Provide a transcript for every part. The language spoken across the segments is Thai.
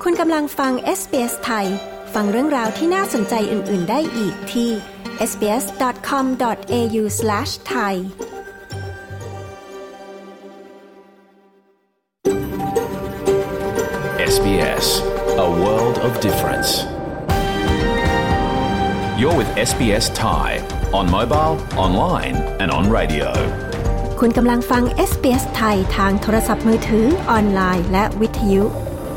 คุณกำลังฟัง SBS ไทยฟังเรื่องราวที่น่าสนใจอื่นๆได้อีกที่ sbs.com.au/thai SBS, a world of difference. You're with SBS Thai on mobile, online and on radio. คุณกำลังฟัง SBS ไทยทางโทรศัพท์มือถือออนไลน์และวิทยุ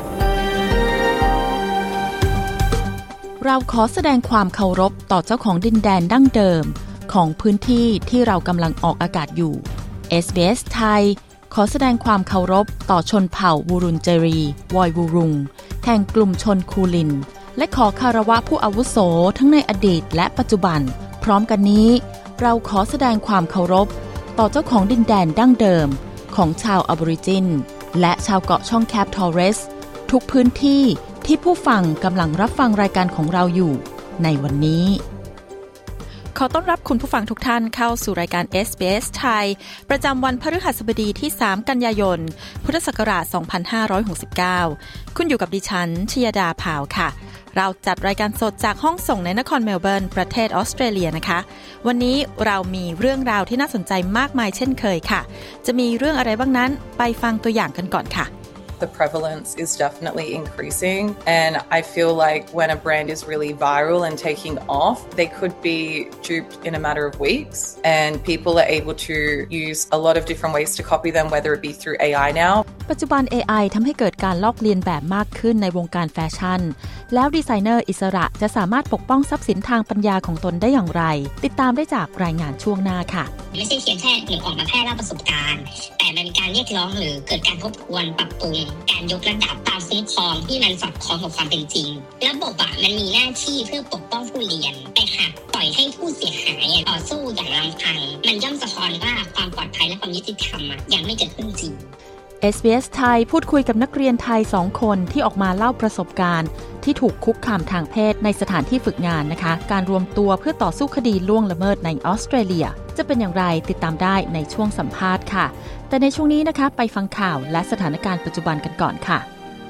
เราขอแสดงความเคารพต่อเจ้าของดินแดนดั้งเดิมของพื้นที่ที่เรากำลังออกอากาศอยู่ SBS ไทยขอแสดงความเคารพต่อชนเผ่าวูรุนเจรีวอยวูรุงแห่งกลุ่มชนคูลินและขอคารวะผู้อาวุโสทั้งในอดีตและปัจจุบันพร้อมกันนี้เราขอแสดงความเคารพต่อเจ้าของดินแดนดั้งเดิมของชาวอบอริจินและชาวเกาะช่องแคปทอเรสทุกพื้นที่ที่ผู้ฟังกำลังรับฟังรายการของเราอยู่ในวันนี้ขอต้อนรับคุณผู้ฟังทุกท่านเข้าสู่รายการ SBS ไทยประจำวันพฤหัสบดีที่3กันยายนพุทธศักราช2569คุณอยู่กับดิฉันชยดาพาวค่ะเราจัดรายการสดจากห้องส่งในนครเมลเบิร์นประเทศออสเตรเลียนะคะวันนี้เรามีเรื่องราวที่น่าสนใจมากมายเช่นเคยค่ะจะมีเรื่องอะไรบ้างนั้นไปฟังตัวอย่างกันก่อนค่ะ The prevalence is definitely increasing, and I feel like when a brand is really viral and taking off, they could be duped in a matter of weeks, and people are able to use a lot of different ways to copy them, whether it be through AI now. ปัจจุบัน AI ทำให้เกิดการลอกเลียนแบบมากขึ้นในวงการแฟชั่นแล้วดีไซเนอร์อิสระจะสามารถปกป้องทรัพย์สินทางปัญญาของตนได้อย่างไรติดตามได้จากรายงานช่วงหน้าค่ะไม่ใช่เพียงแค่หนึ่งออกมาแพร่เล่าประสบการณ์แต่มันเป็นการเรียกร้องหรือเกิดการทบทวนปรับปรุงการยกระดับตามคุ้มครองที่มันสอดคล้องกับความเป็นจริงระบบมันมีหน้าที่เพื่อปกป้องผู้เรียนแต่หากปล่อยให้ผู้เสียหายต่อสู้อย่างลำพังมันย่อมสะท้อนว่าความปลอดภัยและความยุติธรรมยังไม่เกิดขึ้นจริง SBS ไทยพูดคุยกับนักเรียนไทย2คนที่ออกมาเล่าประสบการณ์ที่ถูกคุกคามทางเพศในสถานที่ฝึกงานนะคะการรวมตัวเพื่อต่อสู้คดีล่วงละเมิดในออสเตรเลียจะเป็นอย่างไรติดตามได้ในช่วงสัมภาษณ์ค่ะแต่ในช่วงนี้นะคะไปฟังข่าวและสถานการณ์ปัจจุบันกันก่อนค่ะ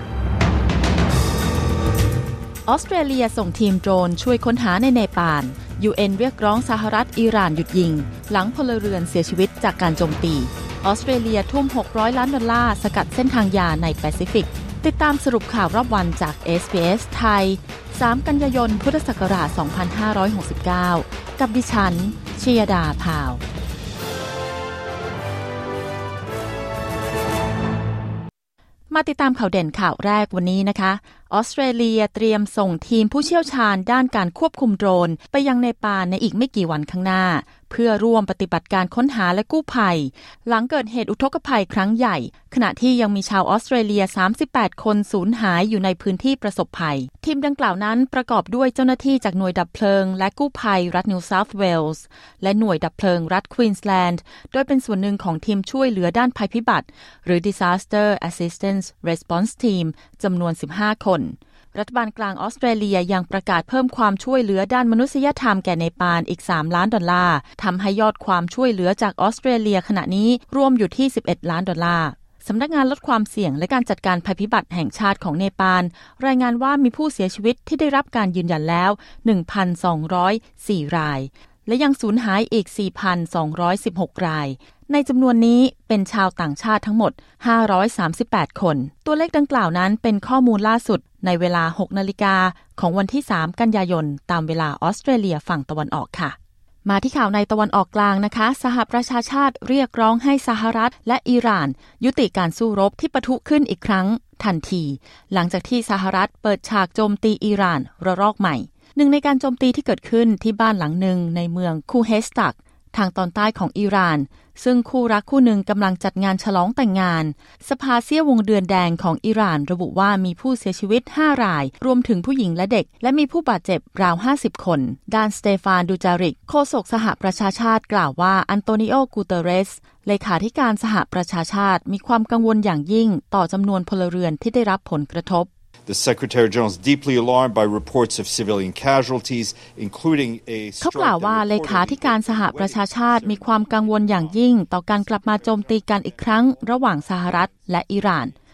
ออสเตรเลียส่งทีมโดรนช่วยค้นหาในเนปาล UN เรียกร้องสหรัฐอิหร่านหยุดยิงหลังพลเรือนเสียชีวิตจากการโจมตีออสเตรเลียทุ่ม$600 ล้านสกัดเส้นทางยาในแปซิฟิกติดตามสรุปข่าวรอบวันจาก SBS ไทย3กันยายนพุทธศักราช2569กับดิฉันชยดาพาวมาติดตามข่าวเด่นข่าวแรกวันนี้นะคะออสเตรเลียเตรียมส่งทีมผู้เชี่ยวชาญด้านการควบคุมโดรนไปยังเนปาลในอีกไม่กี่วันข้างหน้าเพื่อร่วมปฏิบัติการค้นหาและกู้ภัยหลังเกิดเหตุอุทกภัยครั้งใหญ่ขณะที่ยังมีชาวออสเตรเลีย38คนสูญหายอยู่ในพื้นที่ประสบภัยทีมดังกล่าวนั้นประกอบด้วยเจ้าหน้าที่จากหน่วยดับเพลิงและกู้ภัยรัฐนิวเซาท์เวลส์และหน่วยดับเพลิงรัฐควีนสแลนด์โดยเป็นส่วนหนึ่งของทีมช่วยเหลือด้านภัยพิบัติหรือ Disaster Assistance Response Team จำนวน15คนรัฐบาลกลางออสเตรเลียยังประกาศเพิ่มความช่วยเหลือด้านมนุษยธรรมแก่เนปาลอีก$3 ล้านทำให้ยอดความช่วยเหลือจากออสเตรเลียขณะนี้รวมอยู่ที่$11 ล้านสำนักงานลดความเสี่ยงและการจัดการภัยพิบัติแห่งชาติของเนปาลรายงานว่ามีผู้เสียชีวิตที่ได้รับการยืนยันแล้ว 1,204 รายและยังสูญหายอีก 4,216 รายในจำนวนนี้เป็นชาวต่างชาติทั้งหมด538คนตัวเลขดังกล่าวนั้นเป็นข้อมูลล่าสุดในเวลา 6 นาฬิกาของวันที่3กันยายนตามเวลาออสเตรเลียฝั่งตะวันออกค่ะมาที่ข่าวในตะวันออกกลางนะคะสหประชาชาติเรียกร้องให้สหรัฐและอิหร่านยุติการสู้รบที่ปะทุขึ้นอีกครั้งทันทีหลังจากที่สหรัฐเปิดฉากโจมตีอิหร่านระลอกใหม่หนึ่งในการโจมตีที่เกิดขึ้นที่บ้านหลังหนึ่งในเมืองคูเฮสตักทางตอนใต้ของอิหร่านซึ่งคู่รักคู่หนึ่งกำลังจัดงานฉลองแต่งงานสภาเสี้ยวงเดือนแดงของอิหร่านระบุว่ามีผู้เสียชีวิต5รายรวมถึงผู้หญิงและเด็กและมีผู้บาดเจ็บราว50คนด้านสเตฟานดูจาริกโฆษกสหประชาชาติกล่าวว่าอันโตนิโอ กูเตเรสเลขาธิการสหประชาชาติมีความกังวลอย่างยิ่งต่อจำนวนพลเรือนที่ได้รับผลกระทบ The Secretary General is deeply alarmed by reports of civilian casualties, including a เขากล่าวว่าเลขาธิการสหประชาชาติมีความกังวลอย่างยิ่งต่อการกลับมาโจมตีกันอีกครั้งระหว่างสหรัฐและอิหร่าน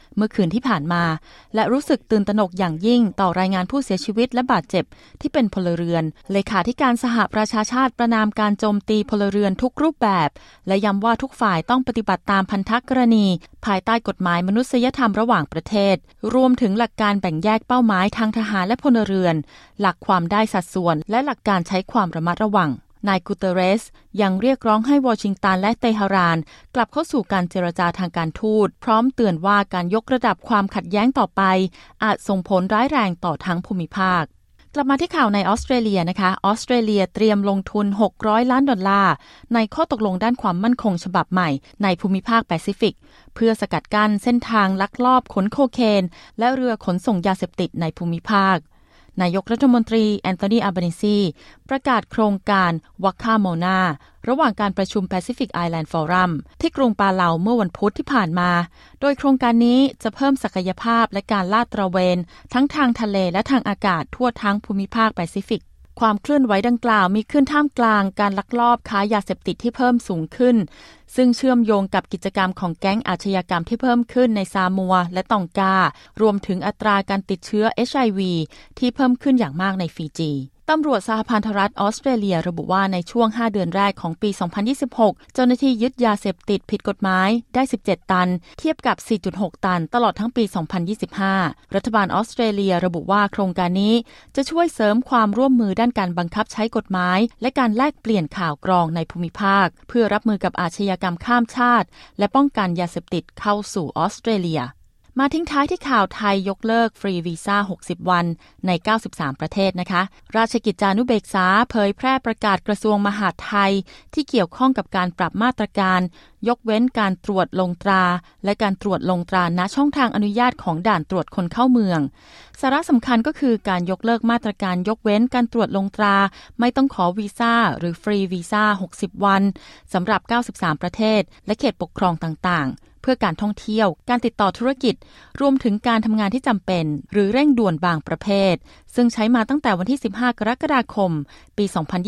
เมื่อคืนที่ผ่านมาและรู้สึกตื่นตระหนกอย่างยิ่งต่อรายงานผู้เสียชีวิตและบาดเจ็บที่เป็นพลเรือนเลขาธิการสหประชาชาติประณามการโจมตีพลเรือนทุกรูปแบบและย้ำว่าทุกฝ่ายต้องปฏิบัติตามพันธกรณีภายใต้กฎหมายมนุษยธรรมระหว่างประเทศรวมถึงหลักการแบ่งแยกเป้าหมายทางทหารและพลเรือนหลักความได้สัดส่วนและหลักการใช้ความระมัดระวังนายกูเตเรสยังเรียกร้องให้วอชิงตันและเตหะรานกลับเข้าสู่การเจรจาทางการทูตพร้อมเตือนว่าการยกระดับความขัดแย้งต่อไปอาจส่งผลร้ายแรงต่อทั้งภูมิภาคกลับมาที่ข่าวในออสเตรเลียนะคะออสเตรเลียเตรียมลงทุน$600 ล้านในข้อตกลงด้านความมั่นคงฉบับใหม่ในภูมิภาคแปซิฟิกเพื่อสกัดกั้นเส้นทางลักลอบขนโคเคนและเรือขนส่งยาเสพติดในภูมิภาคนายกรัฐมนตรีแอนโทนี อัลบานีซีประกาศโครงการวัคคาโมนาระหว่างการประชุม Pacific Island Forum ที่กรุงปาเลาเมื่อวันพุธที่ผ่านมาโดยโครงการนี้จะเพิ่มศักยภาพและการลาดตระเวนทั้งทางทะเลและทางอากาศทั่วทั้งภูมิภาคแปซิฟิกความเคลื่อนไหวดังกล่าวมีขึ้นท่ามกลางการลักลอบค้ายาเสพติดที่เพิ่มสูงขึ้นซึ่งเชื่อมโยงกับกิจกรรมของแก๊งอาชญากรรมที่เพิ่มขึ้นในซามัวและตองการวมถึงอัตราการติดเชื้อ HIV ที่เพิ่มขึ้นอย่างมากในฟิจีตำรวจสหพันธรัฐออสเตรเลียระบุว่าในช่วง5เดือนแรกของปี 2026 เจ้าหน้าที่ยึดยาเสพติดผิดกฎหมายได้17ตันเทียบกับ 4.6 ตันตลอดทั้งปี 2025 รัฐบาลออสเตรเลียระบุว่าโครงการนี้จะช่วยเสริมความร่วมมือด้านการบังคับใช้กฎหมายและการแลกเปลี่ยนข่าวกรองในภูมิภาคเพื่อรับมือกับอาชญากรรมข้ามชาติและป้องกันยาเสพติดเข้าสู่ออสเตรเลียมาทิ้งท้ายที่ข่าวไทยยกเลิกฟรีวีซ่า60วันใน93ประเทศนะคะราชกิจจานุเบกษาเผยแพร่ประกาศกระทรวงมหาดไทยที่เกี่ยวข้องกับการปรับมาตรการยกเว้นการตรวจลงตราและการตรวจลงตราณช่องทางอนุญาตของด่านตรวจคนเข้าเมืองสาระสำคัญก็คือการยกเลิกมาตรการยกเว้นการตรวจลงตราไม่ต้องขอวีซ่าหรือฟรีวีซ่า60วันสำหรับ93ประเทศและเขตปกครองต่างๆเพื่อการท่องเที่ยวการติดต่อธุรกิจรวมถึงการทำงานที่จำเป็นหรือเร่งด่วนบางประเภทซึ่งใช้มาตั้งแต่วันที่15กรกฎาคมปี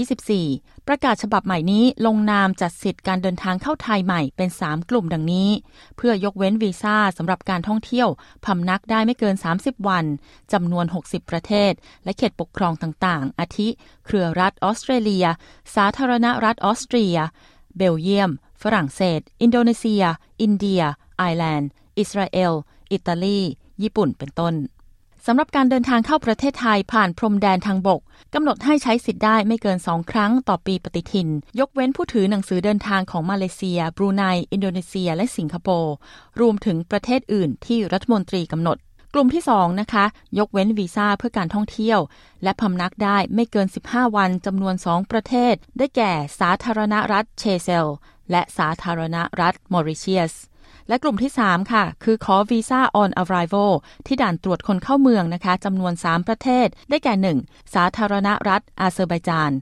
2024ประกาศฉบับใหม่นี้ลงนามจัดสิทธิ์การเดินทางเข้าไทยใหม่เป็น3กลุ่มดังนี้เพื่อยกเว้นวีซ่าสำหรับการท่องเที่ยวพำนักได้ไม่เกิน30วันจำนวน60ประเทศและเขตปกครองต่างๆอาทิเครือรัฐออสเตรเลียสาธารณรัฐออสเตรียเบลเยียมฝรั่งเศสอินโดนีเซียอินเดียไอร์แลนด์อิสราเอลอิตาลีญี่ปุ่นเป็นต้นสำหรับการเดินทางเข้าประเทศไทยผ่านพรมแดนทางบกกำหนดให้ใช้สิทธิ์ได้ไม่เกิน2ครั้งต่อปีปฏิทินยกเว้นผู้ถือหนังสือเดินทางของมาเลเซียบรูไนอินโดนีเซียและสิงคโปร์รวมถึงประเทศอื่นที่รัฐมนตรีกำหนดกลุ่มที่2นะคะยกเว้นวีซ่าเพื่อการท่องเที่ยวและพำนักได้ไม่เกิน15วันจำนวน2ประเทศได้แก่สาธารณรัฐเชเซลและสาธารณรัฐมอริเชียสและกลุ่มที่3ค่ะคือขอวีซ่า on arrival ที่ด่านตรวจคนเข้าเมืองนะคะจำนวน3ประเทศได้แก่1สาธารณรัฐอาเซอร์ไบจาน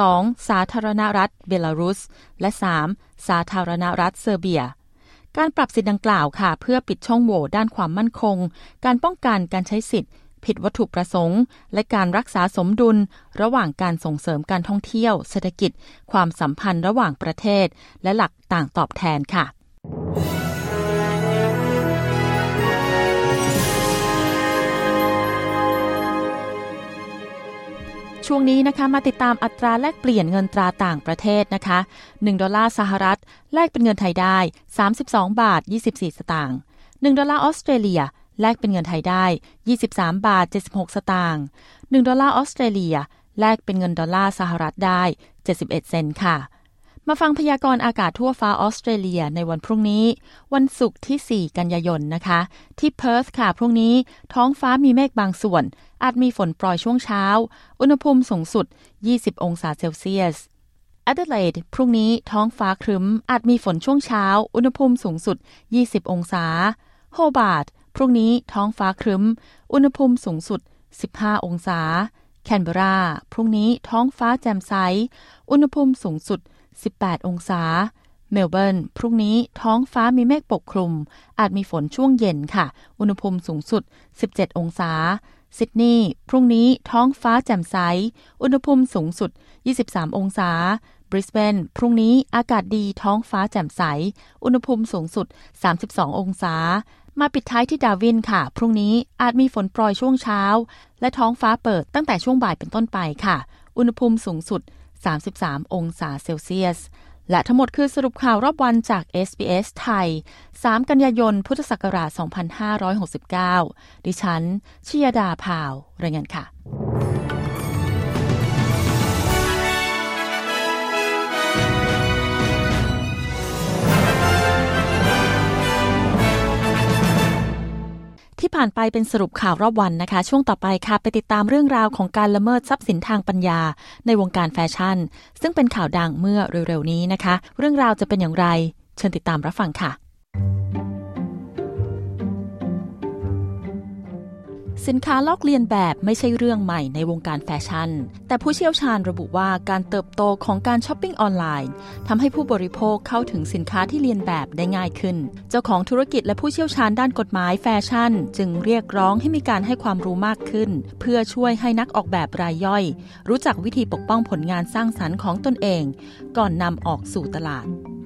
2สาธารณรัฐเบลารุสและ3สาธารณรัฐเซอร์เบียการปรับสิทธิ์ดังกล่าวค่ะเพื่อปิดช่องโหว่ด้านความมั่นคงการป้องกันการใช้สิทธิ์ผิดวัตถุประสงค์และการรักษาสมดุลระหว่างการส่งเสริมการท่องเที่ยวเศรษฐกิจความสัมพันธ์ระหว่างประเทศและหลักต่างตอบแทนค่ะช่วงนี้นะคะมาติดตามอัตราแลกเปลี่ยนเงินตราต่างประเทศนะคะ1ดอลลาร์สหรัฐแลกเป็นเงินไทยได้32บาท24สตางค์1ดอลลาร์ออสเตรเลียแลกเป็นเงินไทยได้23บาท76สตางค์1ดอลลาร์ออสเตรเลียแลกเป็นเงินดอลลาร์สหรัฐได้71เซนต์ค่ะมาฟังพยากรณ์อากาศทั่วฟ้าออสเตรเลียในวันพรุ่งนี้วันศุกร์ที่4กันยายนนะคะที่เพิร์ธค่ะพรุ่งนี้ท้องฟ้ามีเมฆบางส่วนอาจมีฝนโปรยช่วงเช้าอุณหภูมิสูงสุด20องศาเซลเซียสแอดิเลดพรุ่งนี้ท้องฟ้าครึ้มอาจมีฝนช่วงเช้าอุณหภูมิสูงสุด20องศาโฮบาร์ตพรุ่งนี้ท้องฟ้าครึ้มอุณหภูมิสูงสุด15องศาแคนเบอราพรุ่งนี้ท้องฟ้าแจ่มใสอุณหภูมิสูงสุด18องศาเมลเบิร์นพรุ่งนี้ท้องฟ้ามีเมฆปกคลุมอาจมีฝนช่วงเย็นค่ะอุณหภูมิสูงสุด17องศาซิดนีย์พรุ่งนี้ท้องฟ้าแจ่มใสอุณหภูมิสูงสุด23องศาบริสเบนพรุ่งนี้อากาศดีท้องฟ้าแจ่มใสอุณหภูมิสูงสุด32องศามาปิดท้ายที่ดาร์วินค่ะพรุ่งนี้อาจมีฝนโปรยช่วงเช้าและท้องฟ้าเปิดตั้งแต่ช่วงบ่ายเป็นต้นไปค่ะอุณหภูมิสูงสุด33องศาเซลเซียสและทั้งหมดคือสรุปข่าวรอบวันจาก SBS ไทย3กันยายนพุทธศักราช2569ดิฉันชยดาพาวรายงานค่ะที่ผ่านไปเป็นสรุปข่าวรอบวันนะคะช่วงต่อไปค่ะไปติดตามเรื่องราวของการละเมิดทรัพย์สินทางปัญญาในวงการแฟชั่นซึ่งเป็นข่าวดังเมื่อเร็วๆนี้นะคะเรื่องราวจะเป็นอย่างไรเชิญติดตามรับฟังค่ะสินค้าลอกเลียนแบบไม่ใช่เรื่องใหม่ในวงการแฟชั่นแต่ผู้เชี่ยวชาญระบุว่าการเติบโตของการช้อปปิ้งออนไลน์ทำให้ผู้บริโภคเข้าถึงสินค้าที่เลียนแบบได้ง่ายขึ้นเจ้าของธุรกิจและผู้เชี่ยวชาญด้านกฎหมายแฟชั่นจึงเรียกร้องให้มีการให้ความรู้มากขึ้นเพื่อช่วยให้นักออกแบบรายย่อยรู้จักวิธีปกป้องผลงานสร้างสรรค์ของตนเองก่อนนำออกสู่ตลาด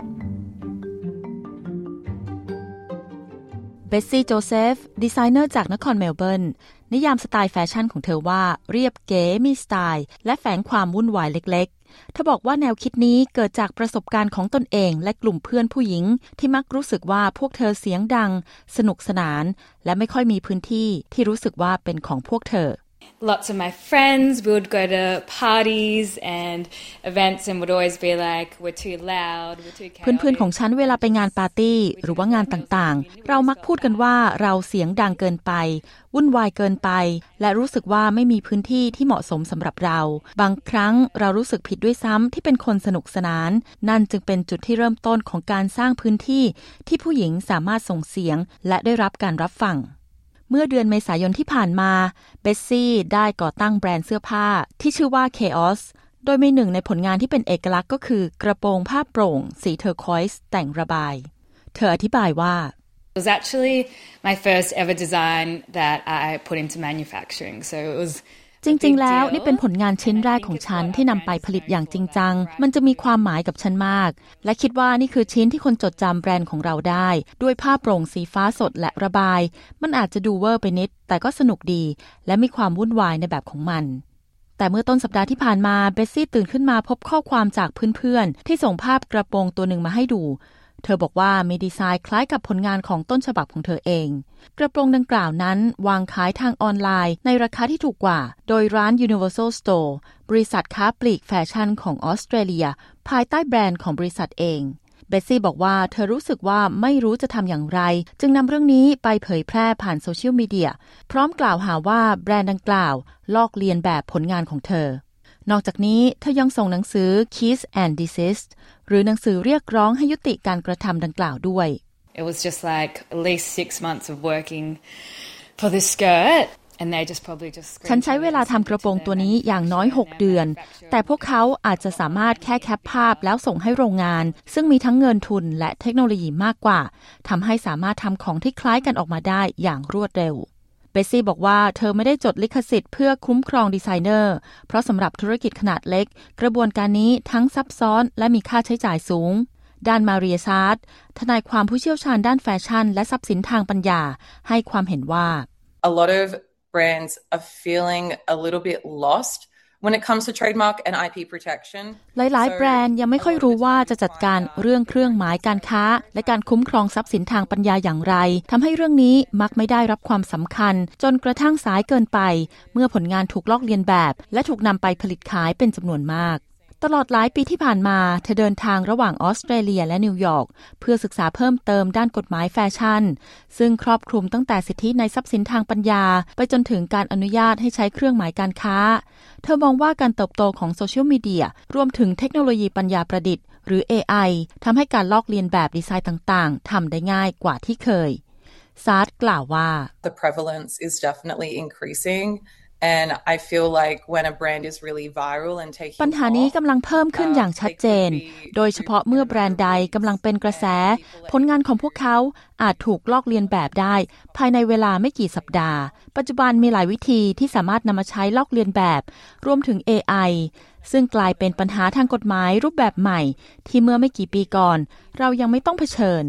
เบสซี่โจเซฟดีไซเนอร์จากนครเมลเบิร์นนิยามสไตล์แฟชั่นของเธอว่าเรียบเก๋มีสไตล์และแฝงความวุ่นวายเล็กๆเธอบอกว่าแนวคิดนี้เกิดจากประสบการณ์ของตนเองและกลุ่มเพื่อนผู้หญิงที่มักรู้สึกว่าพวกเธอเสียงดังสนุกสนานและไม่ค่อยมีพื้นที่ที่รู้สึกว่าเป็นของพวกเธอ Lots of my friends would go to parties and events and would always be like, we're too loud, we're too chaotic. เพื่อนๆของฉันเวลาไปงานปาร์ตี้หรือว่างานต่างๆเรามักพูดกันว่าเราเสียงดังเกินไปวุ่นวายเกินไปและรู้สึกว่าไม่มีพื้นที่ที่เหมาะสมสำหรับเราบางครั้งเรารู้สึกผิดด้วยซ้ำที่เป็นคนสนุกสนานนั่นจึงเป็นจุดที่เริ่มต้นของการสร้างพื้นที่ที่ผู้หญิงสามารถส่งเสียงและได้รับการรับฟังเมื่อเดือนเมษายนที่ผ่านมาเบสซี่ได้ก่อตั้งแบรนด์เสื้อผ้าที่ชื่อว่า Chaos โดยมีหนึ่งในผลงานที่เป็นเอกลักษณ์ก็คือกระโปรงผ้าโปร่งสีเทอร์ควอยซ์แต่งระบายเธออธิบายว่า It was actually my first ever design that I put into manufacturing so it was จริงๆแล้วนี่เป็นผลงานชิ้นแรกของฉันที่นำไปผลิตอย่างจริงจังมันจะมีความหมายกับฉันมากและคิดว่านี่คือชิ้นที่คนจดจำแบรนด์ของเราได้ด้วยผ้าโปร่งสีฟ้าสดและระบายมันอาจจะดูเวอร์ไปนิดแต่ก็สนุกดีและมีความวุ่นวายในแบบของมันแต่เมื่อต้นสัปดาห์ที่ผ่านมาเบสซี่ตื่นขึ้นมาพบข้อความจากเพื่อนๆที่ส่งภาพกระโปรงตัวหนึ่งมาให้ดูเธอบอกว่ามีดีไซน์คล้ายกับผลงานของต้นฉบับของเธอเองกระโปรงดังกล่าวนั้นวางขายทางออนไลน์ในราคาที่ถูกกว่าโดยร้าน Universal Store บริษัทค้าปลีกแฟชั่นของออสเตรเลียภายใต้แบรนด์ของบริษัทเองเบสซี่บอกว่าเธอรู้สึกว่าไม่รู้จะทำอย่างไรจึงนำเรื่องนี้ไปเผยแพร่ผ่านโซเชียลมีเดียพร้อมกล่าวหาว่าแบรนด์ดังกล่าวลอกเลียนแบบผลงานของเธอนอกจากนี้เธอยังส่งหนังสือ Kiss and Desist หรือหนังสือเรียกร้องให้ยุติการกระทำดังกล่าวด้วย It was just like at least 6 months of working for this skirt and they just probably just ฉันใช้เวลาทำกระโปรงตัวนี้อย่างน้อย6เดือนแต่พวกเขาอาจจะสามารถแค่แคปภาพแล้วส่งให้โรงงานซึ่งมีทั้งเงินทุนและเทคโนโลยีมากกว่าทำให้สามารถทำของที่คล้ายกันออกมาได้อย่างรวดเร็วเบสซี่บอกว่าเธอไม่ได้จดลิขสิทธิ์เพื่อคุ้มครองดีไซเนอร์เพราะสำหรับธุรกิจขนาดเล็กกระบวนการนี้ทั้งซับซ้อนและมีค่าใช้จ่ายสูงด้านมาเรียซาร์ดทนายความผู้เชี่ยวชาญด้านแฟชั่นและทรัพย์สินทางปัญญาให้ความเห็นว่า A lot of brands are feeling a little bit lost when it comes to trademark and IP protection หลายๆแบรนด์ยังไม่ค่อยรู้ว่าจะจัดการเรื่องเครื่องหมายการค้าและการคุ้มครองทรัพย์สินทางปัญญาอย่างไรทำให้เรื่องนี้มักไม่ได้รับความสำคัญจนกระทั่งสายเกินไปเมื่อผลงานถูกลอกเลียนแบบและถูกนำไปผลิตขายเป็นจำนวนมากตลอดหลายปีที่ผ่านมาเธอเดินทางระหว่างออสเตรเลียและนิวยอร์กเพื่อศึกษาเพิ่มเติมด้านกฎหมายแฟชั่นซึ่งครอบคลุมตั้งแต่สิทธิในทรัพย์สินทางปัญญาไปจนถึงการอนุญาตให้ใช้เครื่องหมายการค้าเธอมองว่าการเติบโตของโซเชียลมีเดียรวมถึงเทคโนโลยีปัญญาประดิษฐ์หรือ AI ทำให้การลอกเลียนแบบดีไซน์ต่างๆทำได้ง่ายกว่าที่เคยซาร์ดกล่าวว่า The prevalence is definitely increasing.And I feel like when a brand is really viral and taking ปัญหานี้กำลังเพิ่มขึ้นอย่างชัดเจนโดยเฉพาะเมื่อแบรนด์ใดกำลังเป็นกระแสผลงานของพวกเขาอาจถูกลอกเลียนแบบได้ภายในเวลาไม่กี่สัปดาห์ปัจจุบันมีหลายวิธีที่สามารถนำมาใช้ลอกเลียนแบบรวมถึง AI ซึ่งกลายเป็นปัญหาทางกฎหมายรูปแบบใหม่ที่เมื่อไม่กี่ปีก่อนเรายังไม่ต้องเผชิญ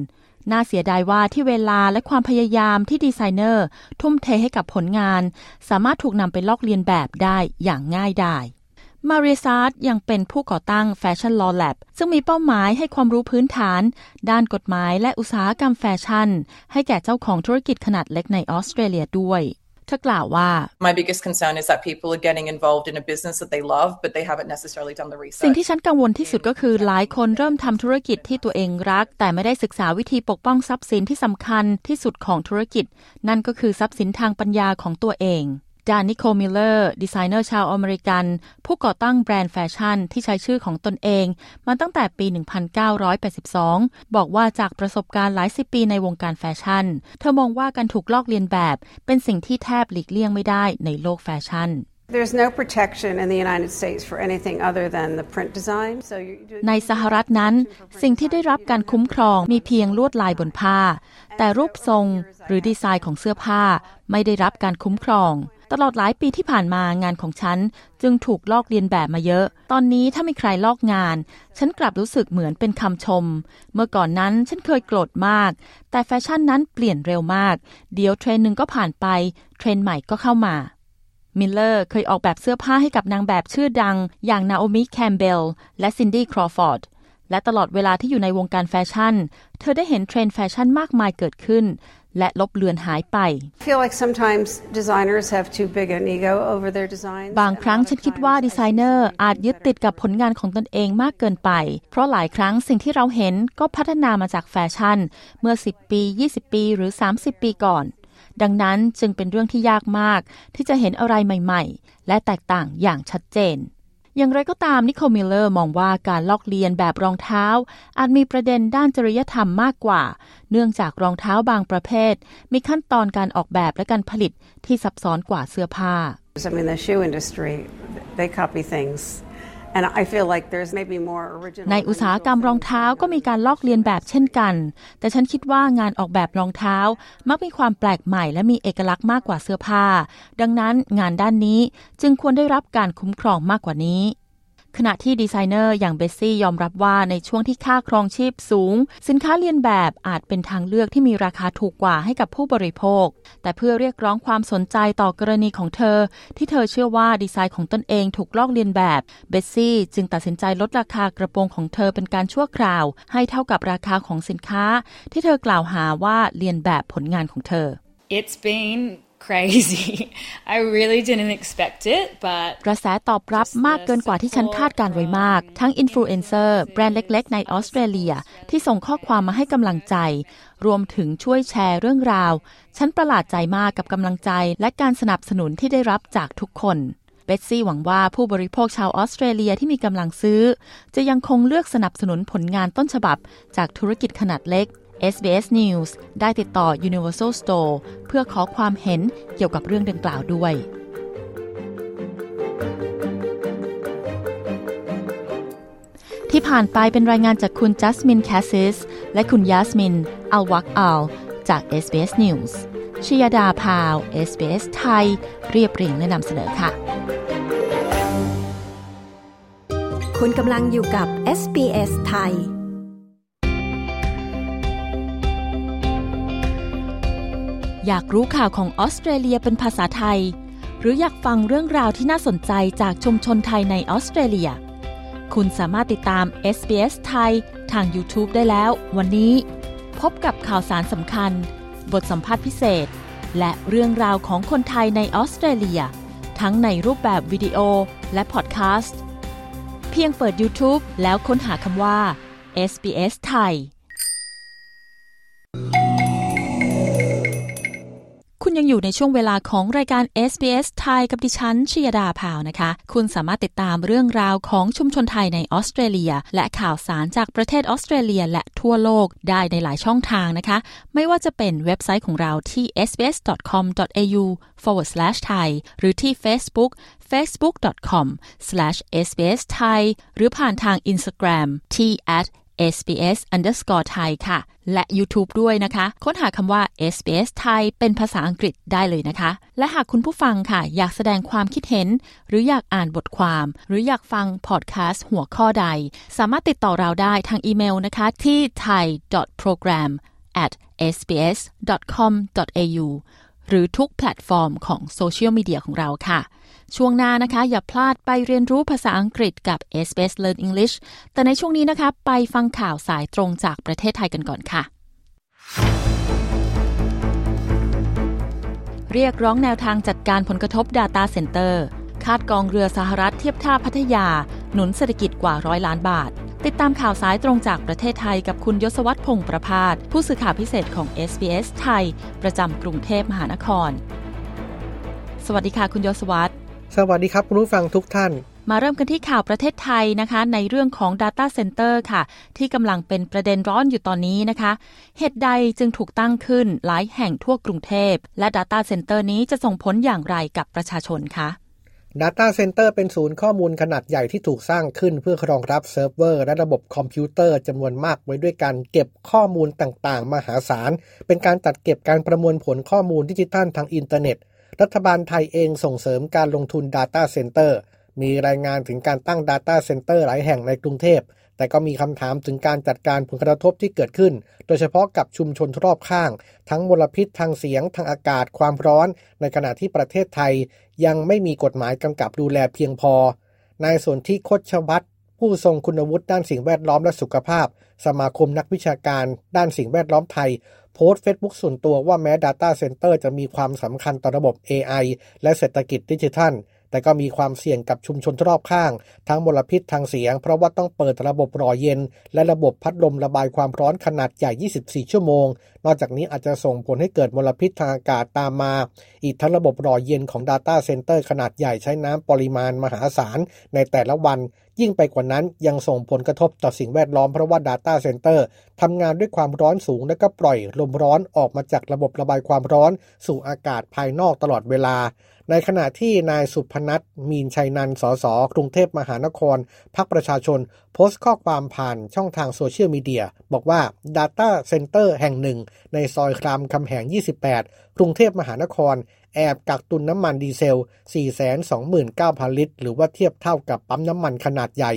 น่าเสียดายว่าที่เวลาและความพยายามที่ดีไซเนอร์ทุ่มเทให้กับผลงานสามารถถูกนำไปลอกเลียนแบบได้อย่างง่ายดายมาเรียซาร์ดยังเป็นผู้ก่อตั้ง Fashion Law Lab ซึ่งมีเป้าหมายให้ความรู้พื้นฐานด้านกฎหมายและอุตสาหกรรมแฟชั่นให้แก่เจ้าของธุรกิจขนาดเล็กในออสเตรเลียด้วยเธอกล่าวว่า My biggest concern is that people are getting involved in a business that they love but they haven't necessarily done the research สิ่งที่ฉันกังวลที่สุดก็คือหลายคนเริ่มทำธุรกิจที่ตัวเองรักแต่ไม่ได้ศึกษาวิธีปกป้องทรัพย์สินที่สำคัญที่สุดของธุรกิจนั่นก็คือทรัพย์สินทางปัญญาของตัวเองดานนิโคลมิลเลอร์ดีไซเนอร์ชาวอเมริกันผู้ก่อตั้งแบรนด์แฟชั่นที่ใช้ชื่อของตนเองมาตั้งแต่ปี 1982 บอกว่าจากประสบการณ์หลายสิบปีในวงการแฟชั่นเธอมองว่าการถูกลอกเลียนแบบเป็นสิ่งที่แทบหลีกเลี่ยงไม่ได้ในโลกแฟชั่น There's no protection in the United States for anything other than the print design. So ในสหรัฐนั้นสิ่งที่ได้รับการคุ้มครองมีเพียงลวดลายบนผ้าแต่รูปทรงหรือดีไซน์ของเสื้อผ้าไม่ได้รับการคุ้มครองตลอดหลายปีที่ผ่านมางานของฉันจึงถูกลอกเลียนแบบมาเยอะตอนนี้ถ้ามีใครลอกงานฉันกลับรู้สึกเหมือนเป็นคำชมเมื่อก่อนนั้นฉันเคยโกรธมากแต่แฟชั่นนั้นเปลี่ยนเร็วมากเดี๋ยวเทรนด์นึงก็ผ่านไปเทรนด์ใหม่ก็เข้ามามิลเลอร์เคยออกแบบเสื้อผ้าให้กับนางแบบชื่อดังอย่างนาโอมิแคมเบลและซินดี้ครอฟอร์ดและตลอดเวลาที่อยู่ในวงการแฟชั่นเธอได้เห็นเทรนด์แฟชั่นมากมายเกิดขึ้นและลบเลือนหายไป I feel like sometimes designers have too big an ego over their designs บางครั้งฉันคิดว่าดีไซเนอร์อาจยึดติดกับผลงานของตนเองมากเกินไปเพราะหลายครั้งสิ่งที่เราเห็นก็พัฒนามาจากแฟชั่นเมื่อ10ปี20ปีหรือ30ปีก่อนดังนั้นจึงเป็นเรื่องที่ยากมากที่จะเห็นอะไรใหม่ๆและแตกต่างอย่างชัดเจนอย่างไรก็ตามนิโคลมิลเลอร์มองว่าการลอกเลียนแบบรองเท้าอาจมีประเด็นด้านจริยธรรมมากกว่าเนื่องจากรองเท้าบางประเภทมีขั้นตอนการออกแบบและการผลิตที่ซับซ้อนกว่าเสื้อผ้า I mean the shoe industry they copy things.And I feel like there's maybe more original ในอุตสาหกรรมรองเท้าก็มีการลอกเลียนแบบเช่นกันแต่ฉันคิดว่างานออกแบบรองเท้ามักมีความแปลกใหม่และมีเอกลักษณ์มากกว่าเสื้อผ้าดังนั้นงานด้านนี้จึงควรได้รับการคุ้มครองมากกว่านี้ขณะที่ดีไซเนอร์อย่างเบสซี่ยอมรับว่าในช่วงที่ค่าครองชีพสูงสินค้าเลียนแบบอาจเป็นทางเลือกที่มีราคาถูกกว่าให้กับผู้บริโภคแต่เพื่อเรียกร้องความสนใจต่อกรณีของเธอที่เธอเชื่อว่าดีไซน์ของตนเองถูกลอกเลียนแบบเบสซี่จึงตัดสินใจลดราคากระโปรงของเธอเป็นการชั่วคราวให้เท่ากับราคาของสินค้าที่เธอกล่าวหาว่าเลียนแบบผลงานของเธอ It's been crazy. I really didn't expect it, but กระแสตอบรับมากเกินกว่าที่ฉันคาดการไว้มากทั้งอินฟลูเอนเซอร์แบรนด์เล็กๆในออสเตรเลียที่ส่งข้อความมาให้กำลังใจรวมถึงช่วยแชร์เรื่องราวฉันประหลาดใจมากกับกำลังใจและการสนับสนุนที่ได้รับจากทุกคนเบสซี่หวังว่าผู้บริโภคชาวออสเตรเลียที่มีกำลังซื้อจะยังคงเลือกสนับสนุนผลงานต้นฉบับจากธุรกิจขนาดเล็กSBS News ได้ติดต่อ Universal Store เพื่อขอความเห็นเกี่ยวกับเรื่องดังกล่าวด้วยที่ผ่านไปเป็นรายงานจากคุณจัสมินแคสซิสและคุณยาสมินอัลวักอัลจาก SBS News ชยดาพาว SBS ไทยเรียบเรียงและนำเสนอค่ะคุณกำลังอยู่กับ SBS ไทยอยากรู้ข่าวของออสเตรเลียเป็นภาษาไทยหรืออยากฟังเรื่องราวที่น่าสนใจจากชุมชนไทยในออสเตรเลียคุณสามารถติดตาม SBS ไทยทาง YouTube ได้แล้ววันนี้พบกับข่าวสารสำคัญบทสัมภาษณ์พิเศษและเรื่องราวของคนไทยในออสเตรเลียทั้งในรูปแบบวิดีโอและพอดแคสต์เพียงเปิด YouTube แล้วค้นหาคำว่า SBS ไทยคุณยังอยู่ในช่วงเวลาของรายการ SBS ไทยกับดิฉันชยดาพาวนะคะคุณสามารถติดตามเรื่องราวของชุมชนไทยในออสเตรเลียและข่าวสารจากประเทศออสเตรเลียและทั่วโลกได้ในหลายช่องทางนะคะไม่ว่าจะเป็นเว็บไซต์ของเราที่ sbs.com.au/thai หรือที่ facebook.com/sbsthai หรือผ่านทาง Instagram ที่ @SBS_Thai ค่ะและ YouTube ด้วยนะคะค้นหาคำว่า SBS ไทยเป็นภาษาอังกฤษได้เลยนะคะและหากคุณผู้ฟังค่ะอยากแสดงความคิดเห็นหรืออยากอ่านบทความหรืออยากฟังพอดแคสต์หัวข้อใดสามารถติดต่อเราได้ทางอีเมลนะคะที่ thai.program sbs.com.au หรือทุกแพลตฟอร์มของโซเชียลมีเดียของเราค่ะช่วงหน้านะคะอย่าพลาดไปเรียนรู้ภาษาอังกฤษกับ SBS Learn English แต่ในช่วงนี้นะคะไปฟังข่าวสายตรงจากประเทศไทยกันก่อนค่ะเรียกร้องแนวทางจัดการผลกระทบ Data Center คาดกองเรือสหรัฐเทียบท่าพัทยาหนุนเศรษฐกิจกว่า100 ล้านบาทติดตามข่าวสายตรงจากประเทศไทยกับคุณยศวัฒน์พงษ์ประภาสผู้สื่อข่าวพิเศษของ SBS ไทยประจำกรุงเทพมหานครสวัสดีค่ะคุณยศวัฒน์สวัสดีครับคุณผู้ฟังทุกท่านมาเริ่มกันที่ข่าวประเทศไทยนะคะในเรื่องของ Data Center ค่ะที่กำลังเป็นประเด็นร้อนอยู่ตอนนี้นะคะเหตุใดจึงถูกตั้งขึ้นหลายแห่งทั่วกรุงเทพและ Data Center นี้จะส่งผลอย่างไรกับประชาชนคะ Data Center เป็นศูนย์ข้อมูลขนาดใหญ่ที่ถูกสร้างขึ้นเพื่อรองรับเซิร์ฟเวอร์และระบบคอมพิวเตอร์จำนวนมากไว้ด้วยการเก็บข้อมูลต่างๆมหาศาลเป็นการจัดเก็บการประมวลผลข้อมูลดิจิทัลทางอินเทอร์เน็ตรัฐบาลไทยเองส่งเสริมการลงทุน Data Center มีรายงานถึงการตั้ง Data Center หลายแห่งในกรุงเทพแต่ก็มีคำถามถึงการจัดการผลกระทบที่เกิดขึ้นโดยเฉพาะกับชุมชนรอบข้างทั้งมลพิษทางเสียงทางอากาศความร้อนในขณะที่ประเทศไทยยังไม่มีกฎหมายกำกับดูแลเพียงพอนายสนธิ คชวัฒน์ผู้ทรงคุณวุฒิด้านสิ่งแวดล้อมและสุขภาพสมาคมนักวิชาการด้านสิ่งแวดล้อมไทยโพสต์ Facebook ส่วนตัวว่าแม้ Data Center จะมีความสำคัญต่อระบบ AI และเศรษฐกิจดิจิทัลแต่ก็มีความเสี่ยงกับชุมชนรอบข้างทั้งมลพิษทางเสียงเพราะว่าต้องเปิดระบบหล่อเย็นและระบบพัดลมระบายความร้อนขนาดใหญ่24ชั่วโมงนอกจากนี้อาจจะส่งผลให้เกิดมลพิษทางอากาศตามมาอีกทั้งระบบหล่อเย็นของ Data Center ขนาดใหญ่ใช้น้ำปริมาณมหาศาลในแต่ละวันยิ่งไปกว่านั้นยังส่งผลกระทบต่อสิ่งแวดล้อมเพราะว่า Data Center ทำงานด้วยความร้อนสูงและก็ปล่อยลมร้อนออกมาจากระบบระบายความร้อนสู่อากาศภายนอกตลอดเวลาในขณะที่นายสุพนัท มีนชัยนันท์ สส.กรุงเทพมหานครพรรคประชาชนโพสต์ข้อความผ่านช่องทางโซเชียลมีเดียบอกว่า Data Center แห่งหนึ่งในซอยรามคำแหง28กรุงเทพมหานครแอบกักตุนน้ำมันดีเซล 429,000 ลิตรหรือว่าเทียบเท่ากับปั๊มน้ำมันขนาดใหญ่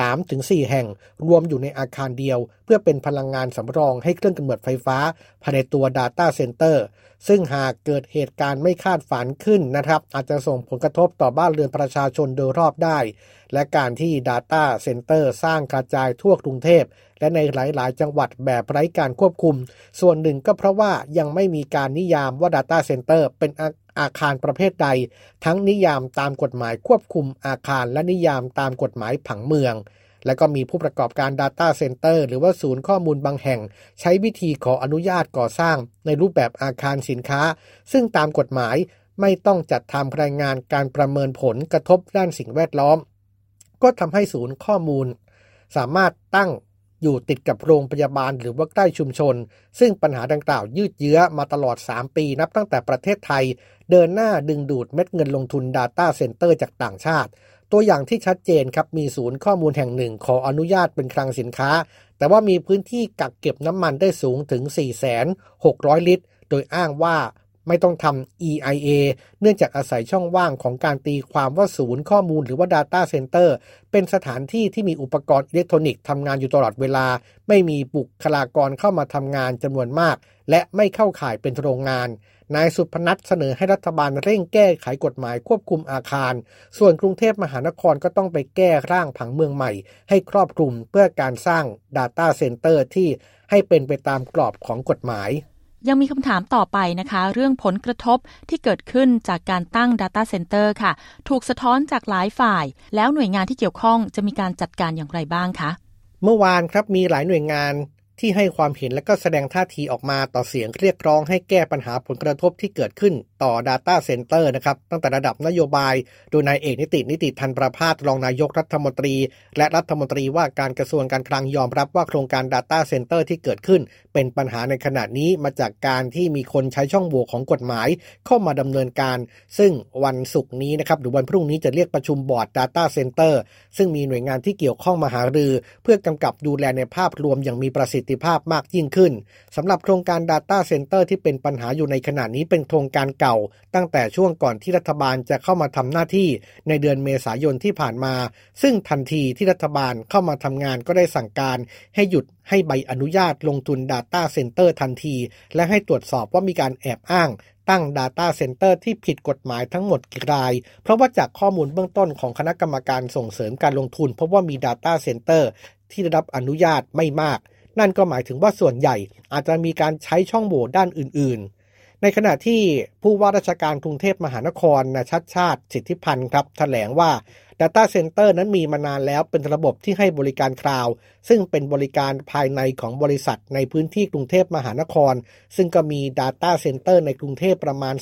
3-4 แห่งรวมอยู่ในอาคารเดียวเพื่อเป็นพลังงานสำรองให้เครื่องกำเนิดไฟฟ้าภายในตัว Data Center ซึ่งหากเกิดเหตุการณ์ไม่คาดฝันขึ้นนะครับอาจจะส่งผลกระทบต่อบ้านเรือนประชาชนโดยรอบได้และการที่ Data Center สร้างกระจายทั่วกรุงเทพและในหลายๆจังหวัดแบบไร้การควบคุมส่วนหนึ่งก็เพราะว่ายังไม่มีการนิยามว่า Data Center เป็นอาคารประเภทใดทั้งนิยามตามกฎหมายควบคุมอาคารและนิยามตามกฎหมายผังเมืองและก็มีผู้ประกอบการ Data Center หรือว่าศูนย์ข้อมูลบางแห่งใช้วิธีขออนุญาตก่อสร้างในรูปแบบอาคารสินค้าซึ่งตามกฎหมายไม่ต้องจัดทำรายงานการประเมินผลกระทบด้านสิ่งแวดล้อมก็ทำให้ศูนย์ข้อมูลสามารถตั้งอยู่ติดกับโรงพยาบาลหรือว่าใกล้ชุมชนซึ่งปัญหาดังกล่าวยืดเยื้อมาตลอด3ปีนับตั้งแต่ประเทศไทยเดินหน้าดึงดูดเม็ดเงินลงทุน Data Center จากต่างชาติตัวอย่างที่ชัดเจนครับมีศูนย์ข้อมูลแห่งหนึ่งขออนุญาตเป็นคลังสินค้าแต่ว่ามีพื้นที่กักเก็บน้ำมันได้สูงถึง 4,600 ลิตรโดยอ้างว่าไม่ต้องทำ EIA เนื่องจากอาศัยช่องว่างของการตีความว่าศูนย์ข้อมูลหรือว่า Data Center เป็นสถานที่ที่มีอุปกรณ์อิเล็กทรอนิกส์ทำงานอยู่ตลอดเวลาไม่มีบุคลากรเข้ามาทำงานจำนวนมากและไม่เข้าข่ายเป็นโรงงานนายสุพนัทเสนอให้รัฐบาลเร่งแก้ไขกฎหมายควบคุมอาคารส่วนกรุงเทพมหานครก็ต้องไปแก้ร่างผังเมืองใหม่ให้ครอบคลุมเพื่อการสร้าง Data Center ที่ให้เป็นไปตามกรอบของกฎหมายยังมีคำถามต่อไปนะคะเรื่องผลกระทบที่เกิดขึ้นจากการตั้ง Data Center ค่ะถูกสะท้อนจากหลายฝ่ายแล้วหน่วยงานที่เกี่ยวข้องจะมีการจัดการอย่างไรบ้างคะเมื่อวานครับมีหลายหน่วยงานที่ให้ความเห็นและก็แสดงท่าทีออกมาต่อเสียงเรียกร้องให้แก้ปัญหาผลกระทบที่เกิดขึ้นต่อ Data Center นะครับตั้งแต่ระดับนโยบายโดยนายเอกนิติธันประภาสรองนายกรัฐมนตรีและรัฐมนตรีว่าการกระทรวงการคลังยอมรับว่าโครงการ Data Center ที่เกิดขึ้นเป็นปัญหาในขณะนี้มาจากการที่มีคนใช้ช่องโหว่ของกฎหมายเข้ามาดำเนินการซึ่งวันศุกร์นี้นะครับหรือวันพรุ่งนี้จะเรียกประชุมบอร์ด Data Center ซึ่งมีหน่วยงานที่เกี่ยวข้องมาหารือเพื่อกำกับดูแลในภาพรวมอย่างมีประสิทธิธิภาพมากยิ่งขึ้นสำหรับโครงการ Data Center ที่เป็นปัญหาอยู่ในขณะนี้เป็นโครงการเก่าตั้งแต่ช่วงก่อนที่รัฐบาลจะเข้ามาทำหน้าที่ในเดือนเมษายนที่ผ่านมาซึ่งทันทีที่รัฐบาลเข้ามาทำงานก็ได้สั่งการให้หยุดให้ใบอนุญาตลงทุน Data Center ทันทีและให้ตรวจสอบว่ามีการแอบอ้างตั้ง Data Center ที่ผิดกฎหมายทั้งหมดกี่รายเพราะว่าจากข้อมูลเบื้องต้นของคณะกรรมการส่งเสริมการลงทุนพบว่ามี Data Center ที่ได้รับอนุญาตไม่มากนั่นก็หมายถึงว่าส่วนใหญ่อาจจะมีการใช้ช่องโหว่ด้านอื่นๆในขณะที่ผู้ว่าราชการกรุงเทพมหานครชัชชาติสิทธิพันธ์ครับแถลงว่า Data Center นั้นมีมานานแล้วเป็นระบบที่ให้บริการคลาวด์ซึ่งเป็นบริการภายในของบริษัทในพื้นที่กรุงเทพมหานครซึ่งก็มี Data Center ในกรุงเทพประมาณ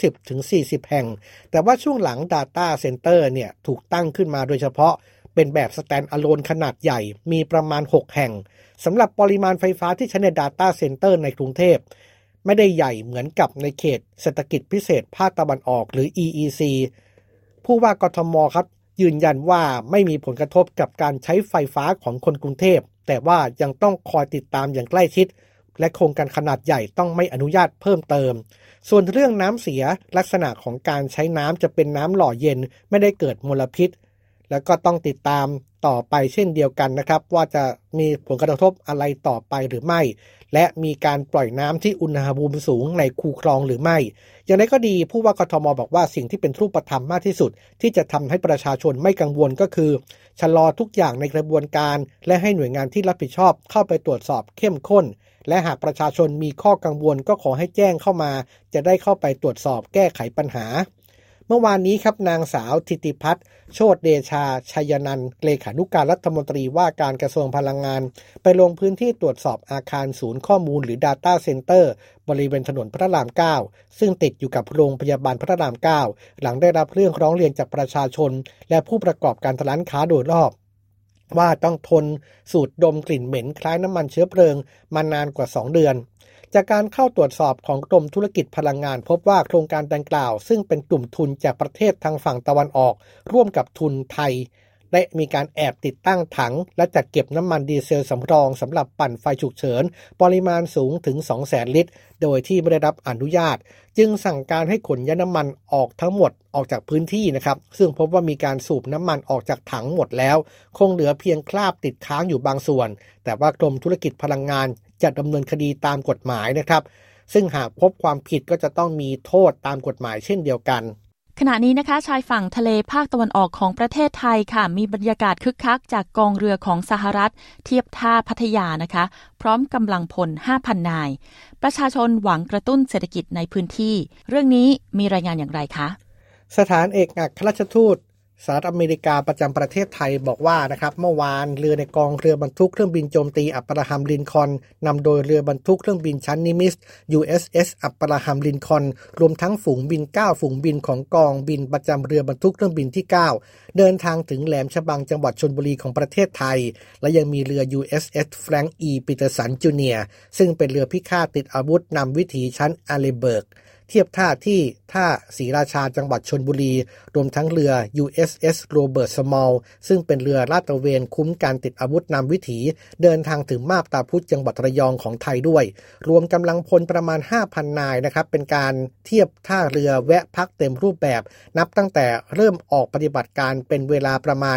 30-40 แห่งแต่ว่าช่วงหลัง Data Center เนี่ยถูกตั้งขึ้นมาโดยเฉพาะเป็นแบบ stand alone ขนาดใหญ่มีประมาณ6แห่งสำหรับปริมาณไฟฟ้าที่ใช้ใน Data Center ในกรุงเทพไม่ได้ใหญ่เหมือนกับในเขตเศรษฐกิจพิเศษภาคตะวันออกหรือ EEC ผู้ว่ากทมครับยืนยันว่าไม่มีผลกระทบกับการใช้ไฟฟ้าของคนกรุงเทพแต่ว่ายังต้องคอยติดตามอย่างใกล้ชิดและโครงการขนาดใหญ่ต้องไม่อนุญาตเพิ่มเติมส่วนเรื่องน้ำเสียลักษณะของการใช้น้ำจะเป็นน้ำหล่อเย็นไม่ได้เกิดมลพิษแล้วก็ต้องติดตามต่อไปเช่นเดียวกันนะครับว่าจะมีผลกระทบอะไรต่อไปหรือไม่และมีการปล่อยน้ำที่อุณหภูมิสูงในคูคลองหรือไม่อย่างไรก็ดีผู้ว่ากทมบอกว่าสิ่งที่เป็นรูปธรรมมากที่สุดที่จะทำให้ประชาชนไม่กังวลก็คือชะลอทุกอย่างในกระบวนการและให้หน่วยงานที่รับผิดชอบเข้าไปตรวจสอบเข้มข้นและหากประชาชนมีข้อกังวลก็ขอให้แจ้งเข้ามาจะได้เข้าไปตรวจสอบแก้ไขปัญหาเมื่อวานนี้ครับนางสาวธิติพัฒน์โชติเดชาชัยนันท์เลขานุการรัฐมนตรีว่าการกระทรวงพลังงานไปลงพื้นที่ตรวจสอบอาคารศูนย์ข้อมูลหรือ Data Center บริเวณถนนพระราม 9ซึ่งติดอยู่กับโรงพยาบาลพระราม 9หลังได้รับเรื่องร้องเรียนจากประชาชนและผู้ประกอบการร้านค้าโดยรอบว่าต้องทนสูดดมกลิ่นเหม็นคล้ายน้ำมันเชื้อเพลิงมานานกว่า2 เดือนจากการเข้าตรวจสอบของกรมธุรกิจพลังงานพบว่าโครงการดังกล่าวซึ่งเป็นกลุ่มทุนจากประเทศทางฝั่งตะวันออกร่วมกับทุนไทยและมีการแอบติดตั้งถังและจัดเก็บน้ำมันดีเซลสำรองสำหรับปั่นไฟฉุกเฉินปริมาณสูงถึง 200,000 ลิตรโดยที่ไม่ได้รับอนุญาตจึงสั่งการให้ขนย้ายน้ำมันออกทั้งหมดออกจากพื้นที่นะครับซึ่งพบว่ามีการสูบน้ำมันออกจากถังหมดแล้วคงเหลือเพียงคราบติดค้างอยู่บางส่วนแต่ว่ากรมธุรกิจพลังงานจะดำเนินคดีตามกฎหมายนะครับซึ่งหากพบความผิดก็จะต้องมีโทษตามกฎหมายเช่นเดียวกันขณะนี้นะคะชายฝั่งทะเลภาคตะวันออกของประเทศไทยค่ะมีบรรยากาศคึกคักจากกองเรือของสหรัฐเทียบท่าพัทยานะคะพร้อมกำลังพล 5,000 นายประชาชนหวังกระตุ้นเศรษฐกิจในพื้นที่เรื่องนี้มีรายงานอย่างไรคะสถานเอกอัครราชทูตสหรัฐอเมริกาประจำประเทศไทยบอกว่านะครับเมื่อวานเรือในกองเรือบรรทุกเครื่องบินโจมตีอับราฮัมลินคอล์นนำโดยเรือบรรทุกเครื่องบินชั้นนิมิส USS อับราฮัมลินคอล์นรวมทั้งฝูงบิน9ฝูงบินของกองบินประจำเรือบรรทุกเครื่องบินที่9เดินทางถึงแหลมฉบังจังหวัดชลบุรีของประเทศไทยและยังมีเรือ USS Frank E. Peterson Jr. ซึ่งเป็นเรือพิฆาตติดอาวุธนำวิถีชั้นอาเลเบิร์กเทียบท่าที่ท่าศรีราชาจังหวัดชลบุรีรวมทั้งเรือ USS Robert Small ซึ่งเป็นเรือลาดตระเวนคุ้มการติดอาวุธนำวิถีเดินทางถึงมาบตาพุธจังหวัดระยองของไทยด้วยรวมกำลังพลประมาณ 5,000 นายนะครับเป็นการเทียบท่าเรือแวะพักเต็มรูปแบบนับตั้งแต่เริ่มออกปฏิบัติการเป็นเวลาประมาณ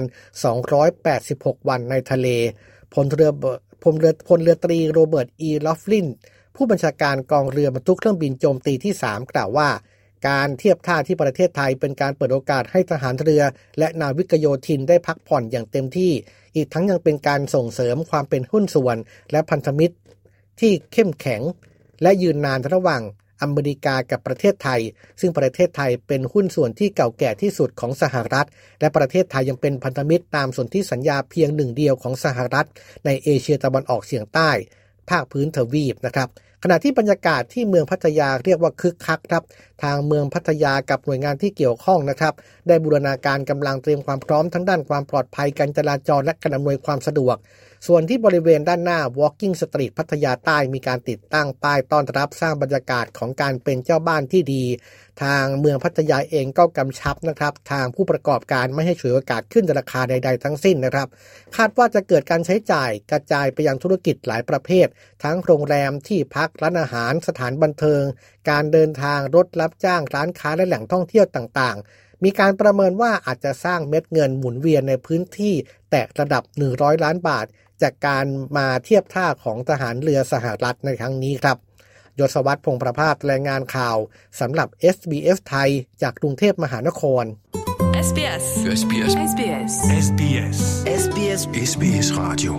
286วันในทะเลพลเรือตรีโรเบิร์ต E. ลอฟลินผู้บัญชาการกองเรือบรรทุกเครื่องบินโจมตีที่3กล่าวว่าการเทียบท่าที่ประเทศไทยเป็นการเปิดโอกาสให้ทหารเรือและนาวิกโยธินได้พักผ่อนอย่างเต็มที่อีกทั้งยังเป็นการส่งเสริมความเป็นหุ้นส่วนและพันธมิตรที่เข้มแข็งและยืนนานระหว่างอเมริกากับประเทศไทยซึ่งประเทศไทยเป็นหุ้นส่วนที่เก่าแก่ที่สุดของสหรัฐและประเทศไทยยังเป็นพันธมิตรตามสนธิสัญญาเพียงหนึ่งเดียวของสหรัฐในเอเชียตะวันออกเฉียงใต้ภาคพื้นทวีปนะครับขณะที่บรรยากาศที่เมืองพัทยาเรียกว่าคึกคักครับทางเมืองพัทยากับหน่วยงานที่เกี่ยวข้องนะครับได้บูรณาการกำลังเตรียมความพร้อมทั้งด้านความปลอดภัยการจราจรและการอำนวยความสะดวกส่วนที่บริเวณด้านหน้า Walking Street พัทยาใต้มีการติดตั้งป้ายต้อนรับสร้างบรรยากาศของการเป็นเจ้าบ้านที่ดีทางเมืองพัทยาเองก็กำชับนะครับทางผู้ประกอบการไม่ให้ฉวยโอกาสขึ้นราคาใดๆทั้งสิ้นนะครับคาดว่าจะเกิดการใช้จ่ายกระจายไปยังธุรกิจหลายประเภททั้งโรงแรมที่พักร้านอาหารสถานบันเทิงการเดินทางรถรับจ้างร้านค้าและแหล่งท่องเที่ยวต่างๆมีการประเมินว่าอาจจะสร้างเม็ดเงินหมุนเวียนในพื้นที่แตะระดับ100ล้านบาทจากการมาเทียบท่าของทหารเรือสหรัฐในครั้งนี้ครับยศวัฒน์ พงษ์ประภาสรายงานข่าวสำหรับ SBS ไทยจากกรุงเทพมหานคร SBS SBS SBS SBS SBS SBS Radio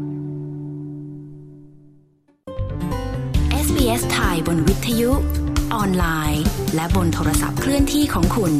SBS ไทยบนวิทยุออนไลน์และบนโทรศัพท์เคลื่อนที่ของคุณ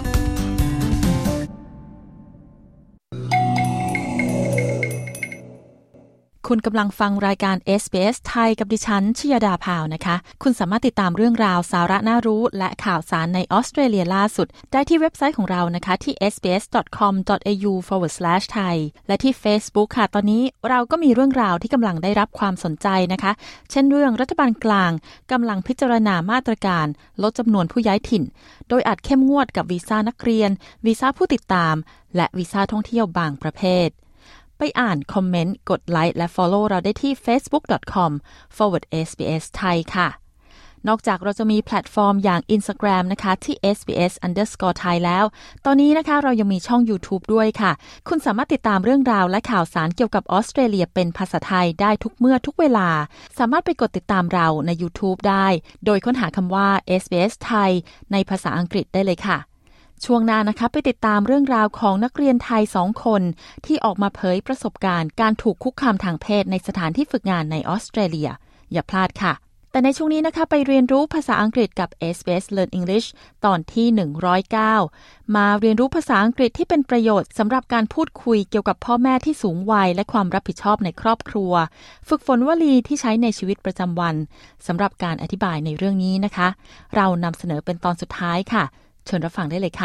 คุณกำลังฟังรายการ SBS ไทยกับดิฉันชยดาภาวนะคะคุณสามารถติดตามเรื่องราวสาระน่ารู้และข่าวสารในออสเตรเลียล่าสุดได้ที่เว็บไซต์ของเรานะคะที่ sbs.com.au/thai และที่ Facebook ค่ะตอนนี้เราก็มีเรื่องราวที่กำลังได้รับความสนใจนะคะเช่นเรื่องรัฐบาลกลางกำลังพิจารณามาตรการลดจำนวนผู้ย้ายถิ่นโดยอาจเข้มงวดกับวีซ่านักเรียนวีซ่าผู้ติดตามและวีซ่าท่องเที่ยวบางประเภทไปอ่านคอมเมนต์กดไลค์และ follow เราได้ที่ facebook.com/SBS Thai ค่ะนอกจากเราจะมีแพลตฟอร์มอย่าง Instagram นะคะที่ SBS_Thai แล้วตอนนี้นะคะเรายังมีช่อง YouTube ด้วยค่ะคุณสามารถติดตามเรื่องราวและข่าวสารเกี่ยวกับออสเตรเลียเป็นภาษาไทยได้ทุกเมื่อทุกเวลาสามารถไปกดติดตามเราใน YouTube ได้โดยค้นหาคำว่า SBS Thai ในภาษาอังกฤษได้เลยค่ะช่วงหน้านะคะไปติดตามเรื่องราวของนักเรียนไทย2คนที่ออกมาเผยประสบการณ์การถูกคุกคามทางเพศในสถานที่ฝึกงานในออสเตรเลียอย่าพลาดค่ะแต่ในช่วงนี้นะคะไปเรียนรู้ภาษาอังกฤษกับ SBS Learn English ตอนที่109มาเรียนรู้ภาษาอังกฤษที่เป็นประโยชน์สำหรับการพูดคุยเกี่ยวกับพ่อแม่ที่สูงวัยและความรับผิดชอบในครอบครัวฝึกฝนวลีที่ใช้ในชีวิตประจำวันสำหรับการอธิบายในเรื่องนี้นะคะเรานำเสนอเป็นตอนสุดท้ายค่ะเชิญรับฟังได้เลยค่ะ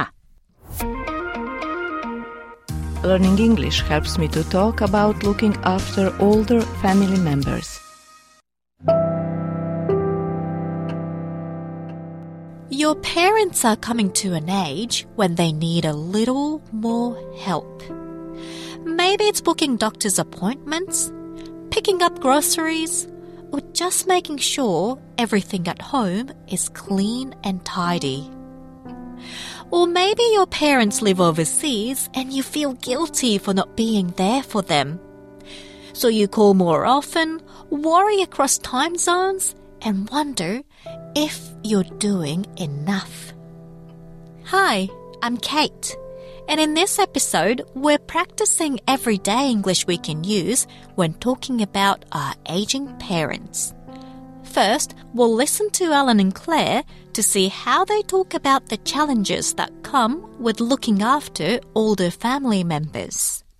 Learning English helps me to talk about looking after older family members. Your parents are coming to an age when they need a little more help. Maybe it's booking doctor's appointments, picking up groceries, or just making sure everything at home is clean and tidy.Or maybe your parents live overseas and you feel guilty for not being there for them. So you call more often, worry across time zones, and wonder if you're doing enough. Hi, I'm Kate, and in this episode, we're practicing everyday English we can use when talking about our aging parents.First, we'll listen to Alan and Claire to see how they talk about the challenges that come with looking after older family members.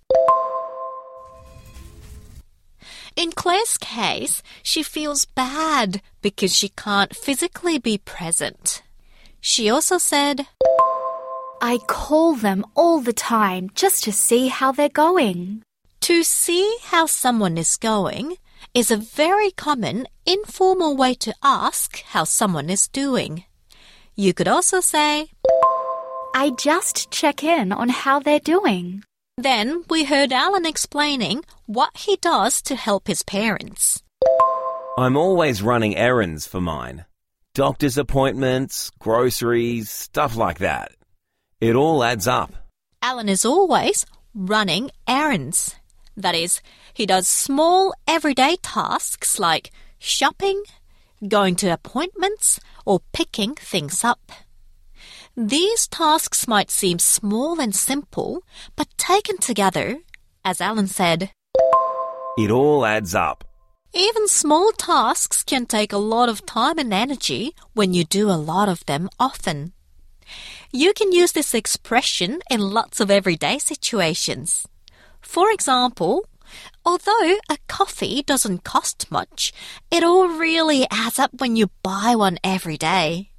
In Claire's case, she feels bad because she can't physically be present. She also said, I call them all the time just to see how they're going. To see how someone is going,is a very common informal way to ask how someone is doing. You could also say, I just check in on how they're doing. Then we heard Alan explaining what he does to help his parents. I'm always running errands for mine. Doctor's appointments, groceries, stuff like that. It all adds up. Alan is always running errands.That is, he does small everyday tasks like shopping, going to appointments, or picking things up. These tasks might seem small and simple, but taken together, as Alan said, it all adds up. Even small tasks can take a lot of time and energy when you do a lot of them often. You can use this expression in lots of everyday situations.For example, although a coffee doesn't cost much, it all really adds up when you buy one every day.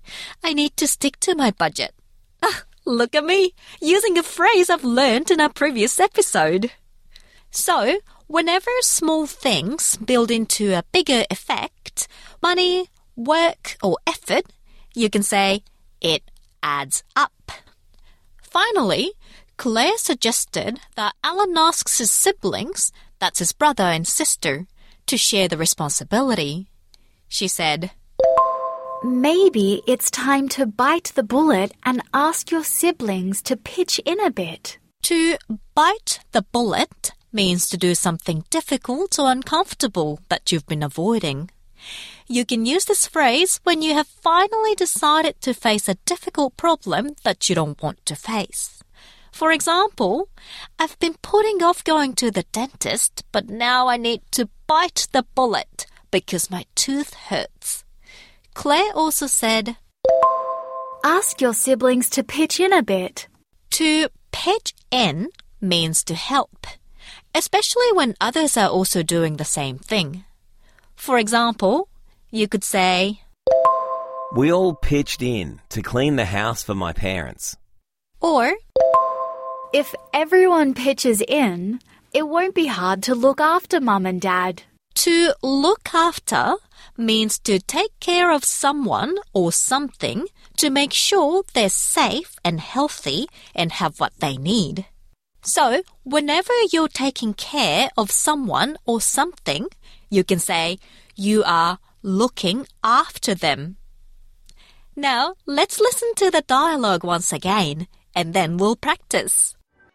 I need to stick to my budget. Look at me, using a phrase I've learned in our previous episode. So, whenever small things build into a bigger effect, money, work, or effort, you can say, it adds up. Finally, Claire suggested that Alan asks his siblings, that's his brother and sister, to share the responsibility. She said, Maybe it's time to bite the bullet and ask your siblings to pitch in a bit. To bite the bullet means to do something difficult or uncomfortable that you've been avoiding. You can use this phrase when you have finally decided to face a difficult problem that you don't want to face. For example, I've been putting off going to the dentist, but now I need to bite the bullet because my tooth hurts. Claire also said, Ask your siblings to pitch in a bit. To pitch in means to help, especially when others are also doing the same thing. For example, you could say, We all pitched in to clean the house for my parents. Or, If everyone pitches in, it won't be hard to look after Mum and Dad. To look after means to take care of someone or something to make sure they're safe and healthy and have what they need. So, whenever you're taking care of someone or something, you can say you are looking after them. Now, let's listen to the dialogue once again, and then we'll practice.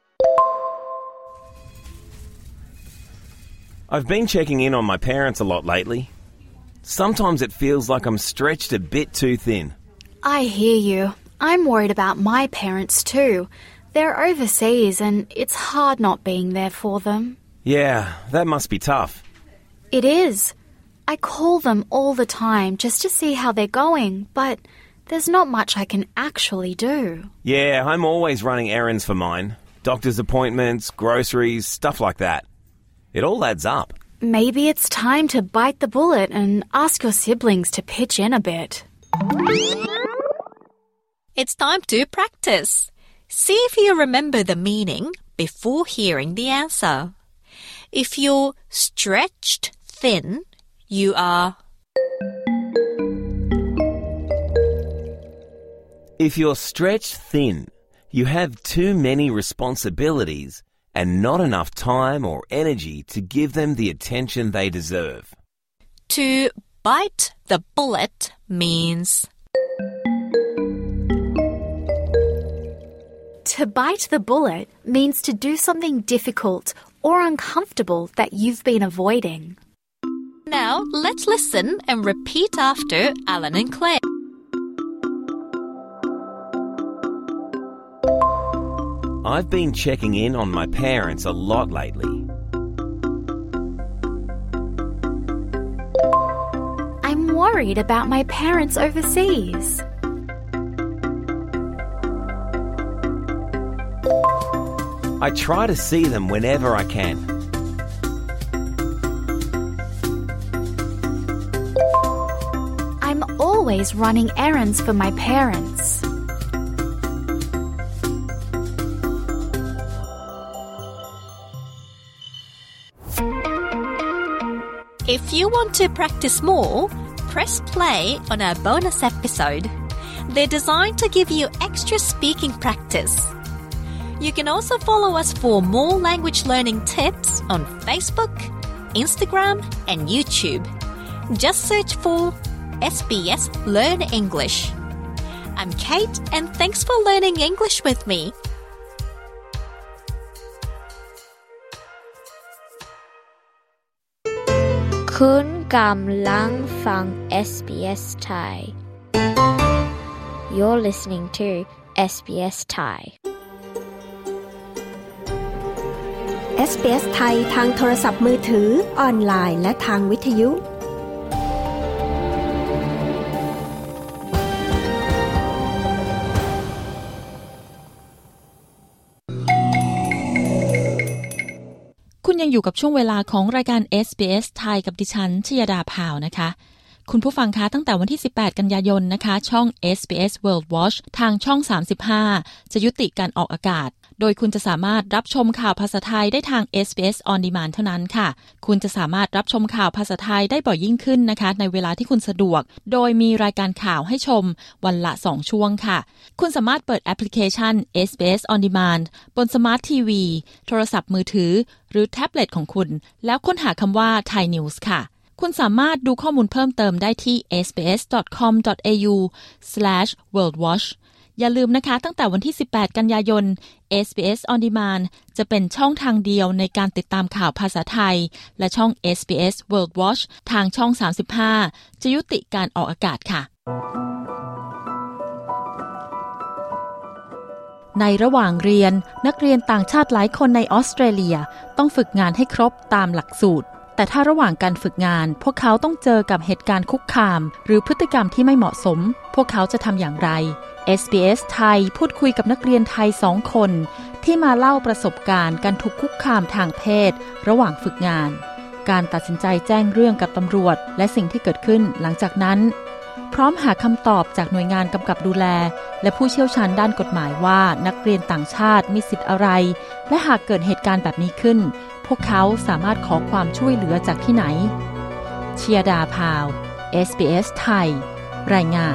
I've been checking in on my parents a lot lately. Sometimes it feels like I'm stretched a bit too thin. I hear you. I'm worried about my parents too. They're overseas and it's hard not being there for them. Yeah, that must be tough. It is. I call them all the time just to see how they're going, but there's not much I can actually do. Yeah, I'm always running errands for mine. Doctor's appointments, groceries, stuff like that. It all adds up. Maybe it's time to bite the bullet and ask your siblings to pitch in a bit. It's time to practice. See if you remember the meaning before hearing the answer. If you're stretched thin, you are... If you're stretched thin, you have too many responsibilities and not enough time or energy to give them the attention they deserve. To bite the bullet means... To bite the bullet means to do something difficult or uncomfortable that you've been avoiding. Now, let's listen and repeat after Alan and Claire. I've been checking in on my parents a lot lately. I'm worried about my parents overseas. I try to see them whenever I can. I'm always running errands for my parents. If you want to practice more, press play on our bonus episode. They're designed to give you extra speaking practice. You can also follow us for more language learning tips on Facebook, Instagram, and YouTube. Just search for SBS Learn English. I'm Kate, and thanks for learning English with me. คุณกำลังฟัง SBS Thai You're listening to SBS Thai SBS ไทยทางโทรศัพท์มือถือออนไลน์และทางวิทยุคุณยังอยู่กับช่วงเวลาของรายการ SBS ไทยกับดิฉันชยดาพาวนะคะคุณผู้ฟังคะตั้งแต่วันที่18กันยายนนะคะช่อง SBS World Watch ทางช่อง35จะยุติการออกอากาศโดยคุณจะสามารถรับชมข่าวภาษาไทยได้ทาง SBS On Demand เท่านั้นค่ะคุณจะสามารถรับชมข่าวภาษาไทยได้บ่อยยิ่งขึ้นนะคะในเวลาที่คุณสะดวกโดยมีรายการข่าวให้ชมวันละ2ช่วงค่ะคุณสามารถเปิดแอปพลิเคชัน SBS On Demand บนสมาร์ททีวีโทรศัพท์มือถือหรือแท็บเล็ตของคุณแล้วค้นหาคำว่า Thai News ค่ะคุณสามารถดูข้อมูลเพิ่มเติมได้ที่ sbs.com.au/worldwatch อย่าลืมนะคะตั้งแต่วันที่18กันยายน SBS On Demand จะเป็นช่องทางเดียวในการติดตามข่าวภาษาไทยและช่อง SBS World Watch ทางช่อง35จะยุติการออกอากาศค่ะในระหว่างเรียนนักเรียนต่างชาติหลายคนในออสเตรเลียต้องฝึกงานให้ครบตามหลักสูตรแต่ถ้าระหว่างการฝึกงานพวกเขาต้องเจอกับเหตุการณ์คุกคามหรือพฤติกรรมที่ไม่เหมาะสมพวกเขาจะทำอย่างไร SBS ไทยพูดคุยกับนักเรียนไทย2 คนที่มาเล่าประสบการณ์การถูกคุกคามทางเพศระหว่างฝึกงานการตัดสินใจแจ้งเรื่องกับตำรวจและสิ่งที่เกิดขึ้นหลังจากนั้นพร้อมหาคำตอบจากหน่วยงานกำกับดูแลและผู้เชี่ยวชาญด้านกฎหมายว่านักเรียนต่างชาติมีสิทธิ์อะไรและหากเกิดเหตุการณ์แบบนี้ขึ้นพวกเขาสามารถขอความช่วยเหลือจากที่ไหนเชียดาพาว SBS ไทยรายงาน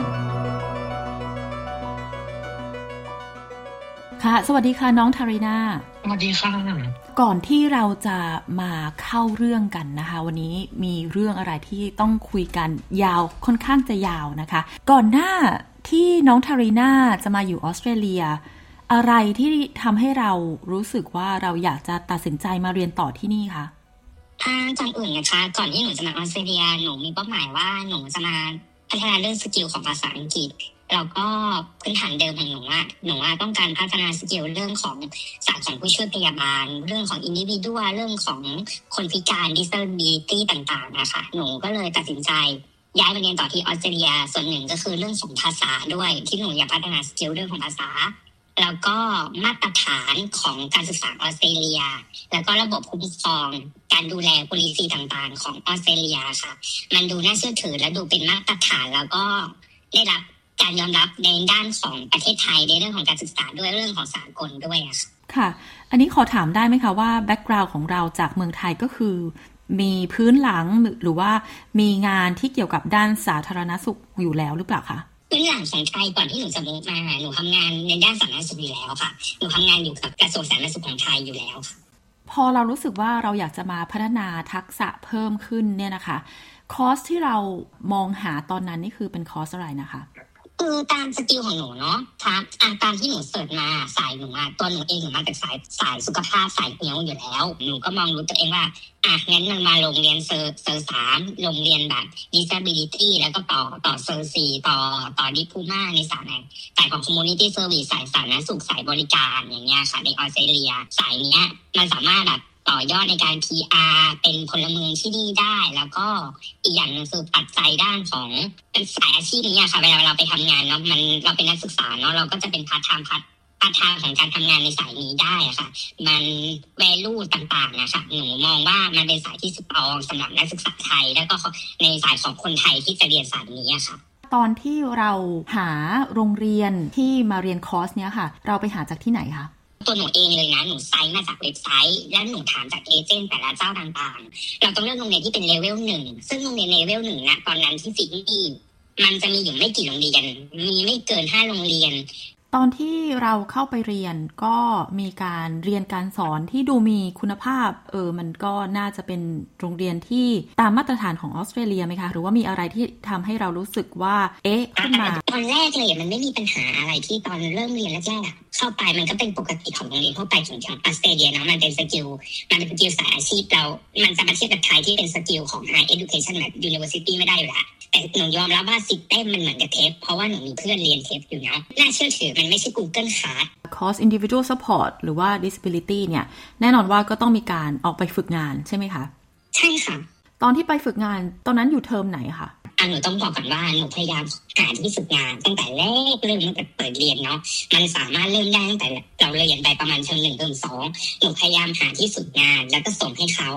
ค่ะสวัสดีค่ะน้องทาริน่าสวัสดีค่ะก่อนที่เราจะมาเข้าเรื่องกันนะคะวันนี้มีเรื่องอะไรที่ต้องคุยกันยาวค่อนข้างจะยาวนะคะก่อนหน้าที่น้องทาริน่าจะมาอยู่ออสเตรเลียอะไรที่ทำให้เรารู้สึกว่าเราอยากจะตัดสินใจมาเรียนต่อที่นี่คะก่อนอื่นนะคะก่อนที่หนูจะมาออสเตรเลียหนูมีเป้าหมายว่าหนูจะมาพัฒนาเรื่องสกิลของภาษาอังกฤษแล้วก็พื้นฐานเดิมของหนูว่าต้องการพัฒนาสกิลเรื่องของศาสตร์ของผู้ช่วยพยาบาลเรื่องของอินดิวิดัวเรื่องของคนพิการ disability ต่างๆนะคะหนูก็เลยตัดสินใจย้ายมาเรียนต่อที่ออสเตรเลียส่วนหนึ่งก็คือเรื่องของภาษาด้วยที่หนูอยากพัฒนาสกิลเรื่องของภาษาแล้วก็มาตรฐานของการศึกษาออสเตรเลียแล้วก็ระบบคุ้มครองการดูแล policy ต่างๆของออสเตรเลียค่ะมันดูน่าเชื่อถือและดูเป็นมาตรฐานแล้วก็ได้รับการยอมรับในด้านของประเทศไทยในเรื่องของการศึกษาด้วยเรื่องของสากลด้วยค่ะอันนี้ขอถามได้ไหมคะว่าแบ็คกราวด์ของเราจากเมืองไทยก็คือมีพื้นหลังหรือว่ามีงานที่เกี่ยวกับด้านสาธารณสุขอยู่แล้วหรือเปล่าคะพื้นหลังของไทยก่อนที่หนูจะมุ่งมาหนูทำงานในด้านสาธารณสุขอยู่แล้วค่ะหนูทำงานอยู่กับกระทรวงสาธารณสุขของไทยอยู่แล้วค่ะพอเรารู้สึกว่าเราอยากจะมาพัฒนาทักษะเพิ่มขึ้นเนี่ยนะคะคอร์สที่เรามองหาตอนนั้นนี่คือเป็นคอร์สอะไรนะคะคือตามสกิลของหนูเนาะตามที่หนูเสิร์ชมาสายหนูตัวหนูเองหนูมาจากสายสุขภาพสายเฮี้ยวอยู่แล้วหนูก็มองรู้ตัวเองว่างั้นมันมาโรงเรียนเซอร์3โรงเรียนแบบ disability แล้วก็ต่อเซอร์4ต่อดิพลูม่าในสายของ community service สายสาธารณสุขสายบริการอย่างเงี้ยค่ะในออสเตรเลียสายเนี้ยมันสามารถแบบต่อยอดในการ PR เป็นพลเมืองที่ดีได้แล้วก็อีกอย่างนึงคือปัจจัยด้านของสายอาชีพนี้ค่ะเวลาเราไปทำงานเนาะเราเป็นนักศึกษาเนาะเราก็จะเป็นพาร์ทไทม์ของการทำงานในสายนี้ได้ค่ะมัน value ต่างๆนะคะหนูมองว่ามันเป็นสายที่สตรองสำหรับนักศึกษาไทยแล้วก็ในสายของคนไทยที่จะเรียนสายนี้ค่ะตอนที่เราหาโรงเรียนที่มาเรียนคอร์สเนี้ยค่ะเราไปหาจากที่ไหนคะตัวหนูเองเลยนะหนูไซต์มาจากเว็บไซต์แล้วหนูถามจากเอเจนต์แต่ละเจ้าต่างๆเราต้องเลือกโรงเรียนที่เป็นเลเวล1ซึ่งโรงเรียนเลเวล1นะตอนนั้นที่ซิดนีย์มันจะมีอยู่ไม่กี่โรงเรียนมีไม่เกิน5โรงเรียนตอนที่เราเข้าไปเรียนก็มีการเรียนการสอนที่ดูมีคุณภาพมันก็น่าจะเป็นโรงเรียนที่ตามมาตรฐานของออสเตรเลียไหมคะหรือว่ามีอะไรที่ทำให้เรารู้สึกว่าขึ้นมาตอนแรกเลยมันไม่มีปัญหาอะไรที่ตอนเริ่มเรียนแรกๆเข้าไปมันก็เป็นปกติของโรงเรียนทั่วไปของออสเตรเลียเนาะมันเป็นสกิลสายอาชีพเรามันจะมาเทียบกับไทยที่เป็นสกิลของ High Education แบบ University ไม่ได้อยู่แล้วแต่หนูยอมรับว่าซิสเต็มมันเหมือนกับเทปเพราะว่าหนูมีเพื่อนเรียนเทปอยู่เนาะน่าเชื่อถือมันไม่ใช่ Google Class คอร์ส Individual Support หรือว่า Disability เนี่ยแน่นอนว่าก็ต้องมีการออกไปฝึกงานใช่ไหมคะใช่ค่ะตอนที่ไปฝึกงานตอนนั้นอยู่เทอมไหนคะหนูต้องบอกก่อนว่าหนูพยายามหาที่ฝึกงานตั้งแต่แรกเริ่มตั้งแต่เปิดเรียนเนาะมันสามารถเริ่มได้ตั้งแต่เราเรียนไปประมาณเทอม1เทอม2หนูพยายามหาที่ฝึกงานแล้วก็ส่งให้เขาแ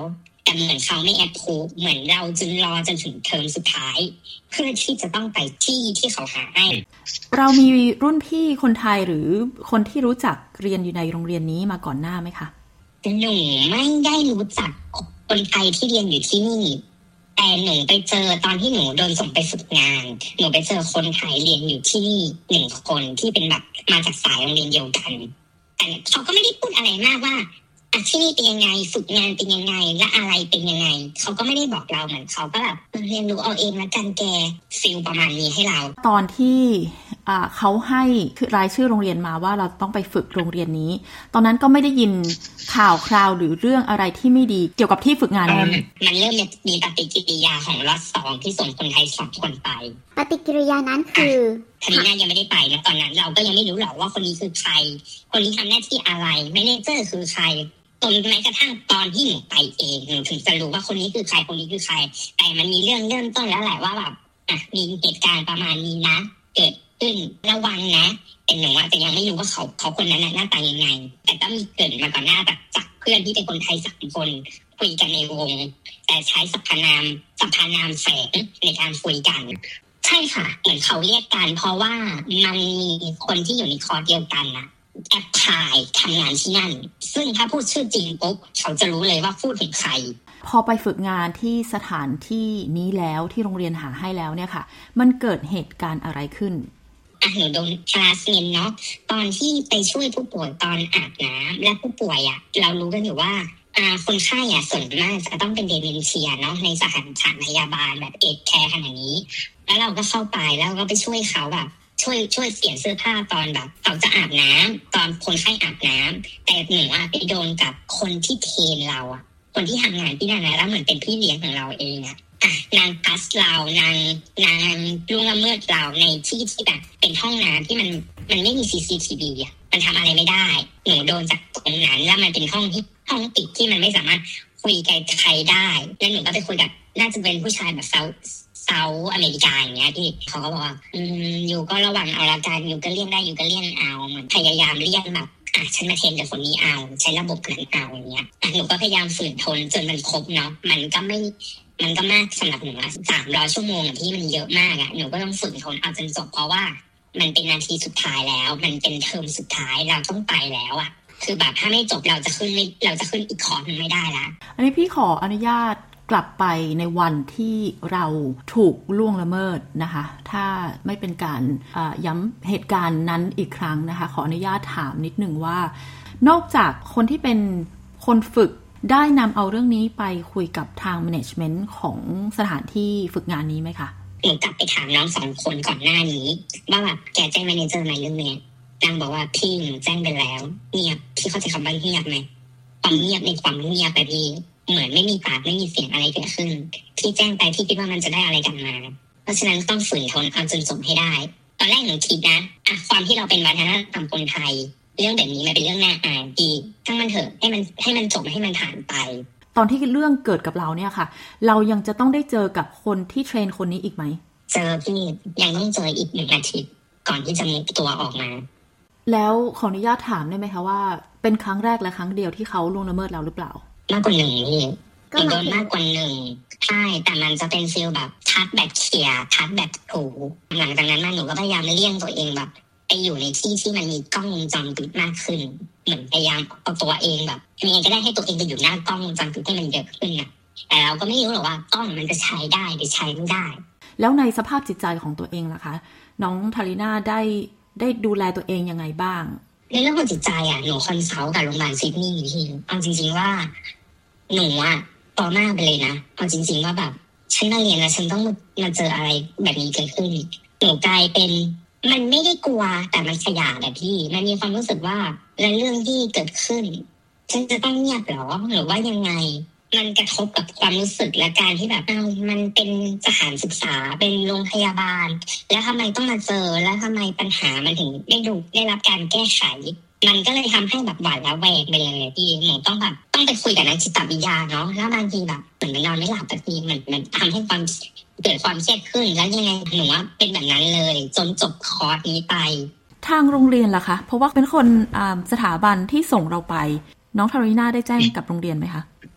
แต่เหมือนเขาไม่แอปพูฟเหมือนเราจึงรอจนถึงเทอมสุดท้ายเพื่อที่จะต้องไปที่เขาหาให้เรามีรุ่นพี่คนไทยหรือคนที่รู้จักเรียนอยู่ในโรงเรียนนี้มาก่อนหน้าไหมคะหนูไม่ได้รู้จักคนไทยที่เรียนอยู่ที่นี่แต่หนูไปเจอตอนที่หนูโดนส่งไปฝึกงานหนูไปเจอคนไทยเรียนอยู่ที่นี่1คนที่เป็นแบบมาจากสายโรงเรียนเดียวกันแต่เขาก็ไม่ได้พูดอะไรมากว่าที่นี่เป็นยังไงฝึกงานเป็นยังไงและอะไรเป็นยังไงเขาก็ไม่ได้บอกเราเหมือนเขาก็แบบเรียนรู้เอาเองแล้วกันแกฟีลประมาณนี้ให้เราตอนที่เขาให้รายชื่อโรงเรียนมาว่าเราต้องไปฝึกโรงเรียนนี้ตอนนั้นก็ไม่ได้ยินข่าวคราวหรือเรื่องอะไรที่ไม่ดีเกี่ยวกับที่ฝึกงานนั้นมันเริ่มมีปฏิกิริยาของล็อต2ที่ส่งคนไทย2คนไปปฏิกิริยานั้นคือทาริน่ายังไม่ได้ไปนะตอนนั้นเราก็ยังไม่รู้หรอกว่าคนนี้คือใครคนนี้ทำหน้าที่อะไรแมเนเจอร์คือใครจนแม้กระทั่งตอนที่หนูไปเองหนูถึงจะรู้ว่าคนนี้คือใครคนนี้คือใครแต่มันมีเรื่องเริ่มต้นแล้วแหละว่าแบบมีเหตุการณ์ประมาณนี้นะเกิดขึ้นระวังนะแต่หนูแต่ยังไม่รู้ว่าเขาคนนั้นหน้าตายังไงแต่ก็มีเกิดมาก่อนหน้าจากเพื่อนที่เป็นคนไทย3คนคุยกันในวงแต่ใช้สรรพนามแฝงในการคุยกันใช่ค่ะเหมือนเขาเรียกกันเพราะว่ามันมีคนที่อยู่ในคอร์สเดียวกันนะแอปพลายทำงานที่นั่นซึ่งถ้าพูดชื่อจริงปุ๊บเขาจะรู้เลยว่าพูดถึงใครพอไปฝึกงานที่สถานที่นี้แล้วที่โรงเรียนหาให้แล้วเนี่ยค่ะมันเกิดเหตุการณ์อะไรขึ้นหนูโดนคลาสเมนเนาะตอนที่ไปช่วยผู้ป่วยตอนอาบน้ำและผู้ป่วยเรารู้กันอยู่ว่าคนไข้ส่วนมากจะต้องเป็นเดเมนเชียเนาะในสถานพยาบาลแบบเอดแคร์ขนาดนี้แล้วเราก็เข้าไปแล้วก็ไปช่วยเขาแบบช่วยเปลี่ยนเสื้อผ้าตอนแบบเขาจะอาบน้ำตอนคนไข้อาบน้ำแต่หนูไปโดนกับคนที่เทรนเราคนที่ทำงานที่นั่นแล้วเหมือนเป็นพี่เลี้ยงของเราเองนางพัสเรานางล่วงละเมิดเราในที่แบบเป็นห้องน้ำที่มันไม่มี CCTV มันทำอะไรไม่ได้หนูโดนจากตรงนั้นแล้วมันเป็นห้องปิดที่มันไม่สามารถคุยกับใครได้แล้วหนูก็ไปคุยกับน่าจะเป็นผู้ชายแบบเซาอเมริกาอย่างเงี้ยที่เขาก็บอกว่าอยู่ก็ระวังเอาละกันอยู่ก็เลี่ยงได้อยู่ก็เลี่ยงเอาเหมือนพยายามเลี่ยงแบบฉันมาเทรนกับคนนี้เอาใช้ระบบนั้นเอาอย่างเงี้ยหนูก็พยายามฝืนทนจนมันครบเนาะมันก็มากสำหรับหนู300 ชั่วโมงที่มันเยอะมากหนูก็ต้องฝืนทนเอาจนจบเพราะว่ามันเป็นนาทีสุดท้ายแล้วมันเป็นเทอมสุดท้ายเราต้องไปแล้วคือแบบถ้าไม่จบเราจะขึ้นอีกคอร์สไม่ได้ละอันนี้พี่ขออนุญาตกลับไปในวันที่เราถูกล่วงละเมิดนะคะถ้าไม่เป็นการย้ำเหตุการณ์นั้นอีกครั้งนะคะขออนุญาตถามนิดนึงว่านอกจากคนที่เป็นคนฝึกได้นำเอาเรื่องนี้ไปคุยกับทาง management ของสถานที่ฝึกงานนี้ไหมคะหนูกลับไปถามน้อง2 คนก่อนหน้านี้ว่าแบบแกแจ้ง manager ไหมเรื่องนี้นางบอกว่าพี่หนูแจ้งไปแล้วเงียบพี่เข้าใจคำว่าเงียบไหมความเงียบในความเงียบไปพี่เหมือนไม่มีปากไม่มีเสียงอะไรเกิดขึ้นที่แจ้งไปที่คิดว่ามันจะได้อะไรกันมาเพราะฉะนั้นต้องฝืนทนเอาจนจบให้ได้ตอนแรกหนูคิดนะความที่เราเป็นวัฒนธรรมคนไทยเรื่องแบบนี้มันเป็นเรื่องน่าอายดีทั้งมันเถอะให้มันจบให้มันผ่านไปตอนที่เรื่องเกิดกับเราเนี่ยค่ะเรายังจะต้องได้เจอกับคนที่เทรนคนนี้อีกไหมเจอพี่ยังต้องเจออีก1 อาทิตย์ก่อนที่จะมุกตัวออกมาแล้วขออนุญาตถามได้ไหมคะว่าเป็นครั้งแรกและครั้งเดียวที่เขาล่วงละเมิดเราหรือเปล่ามากกว่า1นี่โดนมากกว่า1ใช่แต่มันจะเป็นฟีลแบบทัดแบบเขี่ยทัดแบบถูหลังจากนั้นหนูก็พยายามเลี่ยงตัวเองแบบไปอยู่ในที่มันมีกล้องวงจรปิดมากขึ้นเหมือนพยายามเอาตัวเองแบบยังไงก็ได้ให้ตัวเองไปอยู่หน้ากล้องวงจรปิดให้มันเยอะขึ้นแต่เราก็ไม่รู้หรอกว่ากล้องมันจะใช้ได้หรือใช้ไม่ได้แล้วในสภาพจิตใจของตัวเองล่ะคะน้องทาริน่าได้ดูแลตัวเองยังไงบ้างในเรื่องของจิตใจหนูคอนซัลท์กับโรงพยาบาลซิดนีย์ที่เอาจริงๆว่าหนูต่อหน้าไปเลยนะเอาจริงๆว่าแบบฉันมาเรียนแล้วฉันต้องมาเจออะไรแบบนี้เกิดขึ้นหนูกลายเป็นมันไม่ได้กลัวแต่มันขยาดพี่มันมีความรู้สึกว่าและเรื่องที่เกิดขึ้นฉันจะต้องเงียบหรอหรือว่ายังไงมันกระทบกับความรู้สึกและการที่แบบมันเป็นสถานศึกษาเป็นโรงพยาบาลแล้วทำไมต้องมาเจอแล้วทำไมปัญหามันถึงได้รับการแก้ไขมันก็เลยทำให้แบบหวาดระแวงไปเลยพี่หนูต้องไปคุยกับนักจิตวิทยาเนาะแล้วบางทีแบบเหมือนนอนไม่หลับแบบนี้มันทำให้เกิดความเครียดขึ้นแล้วยังไงหนูว่าเป็นแบบนั้นเลยจนจบคอร์สนี้ไปทางโรงเรียนล่ะคะเพราะว่าเป็นคนสถาบันที่ส่งเราไปน้องทาริน่าได้แจ้งกับโรงเรียนไหมคะ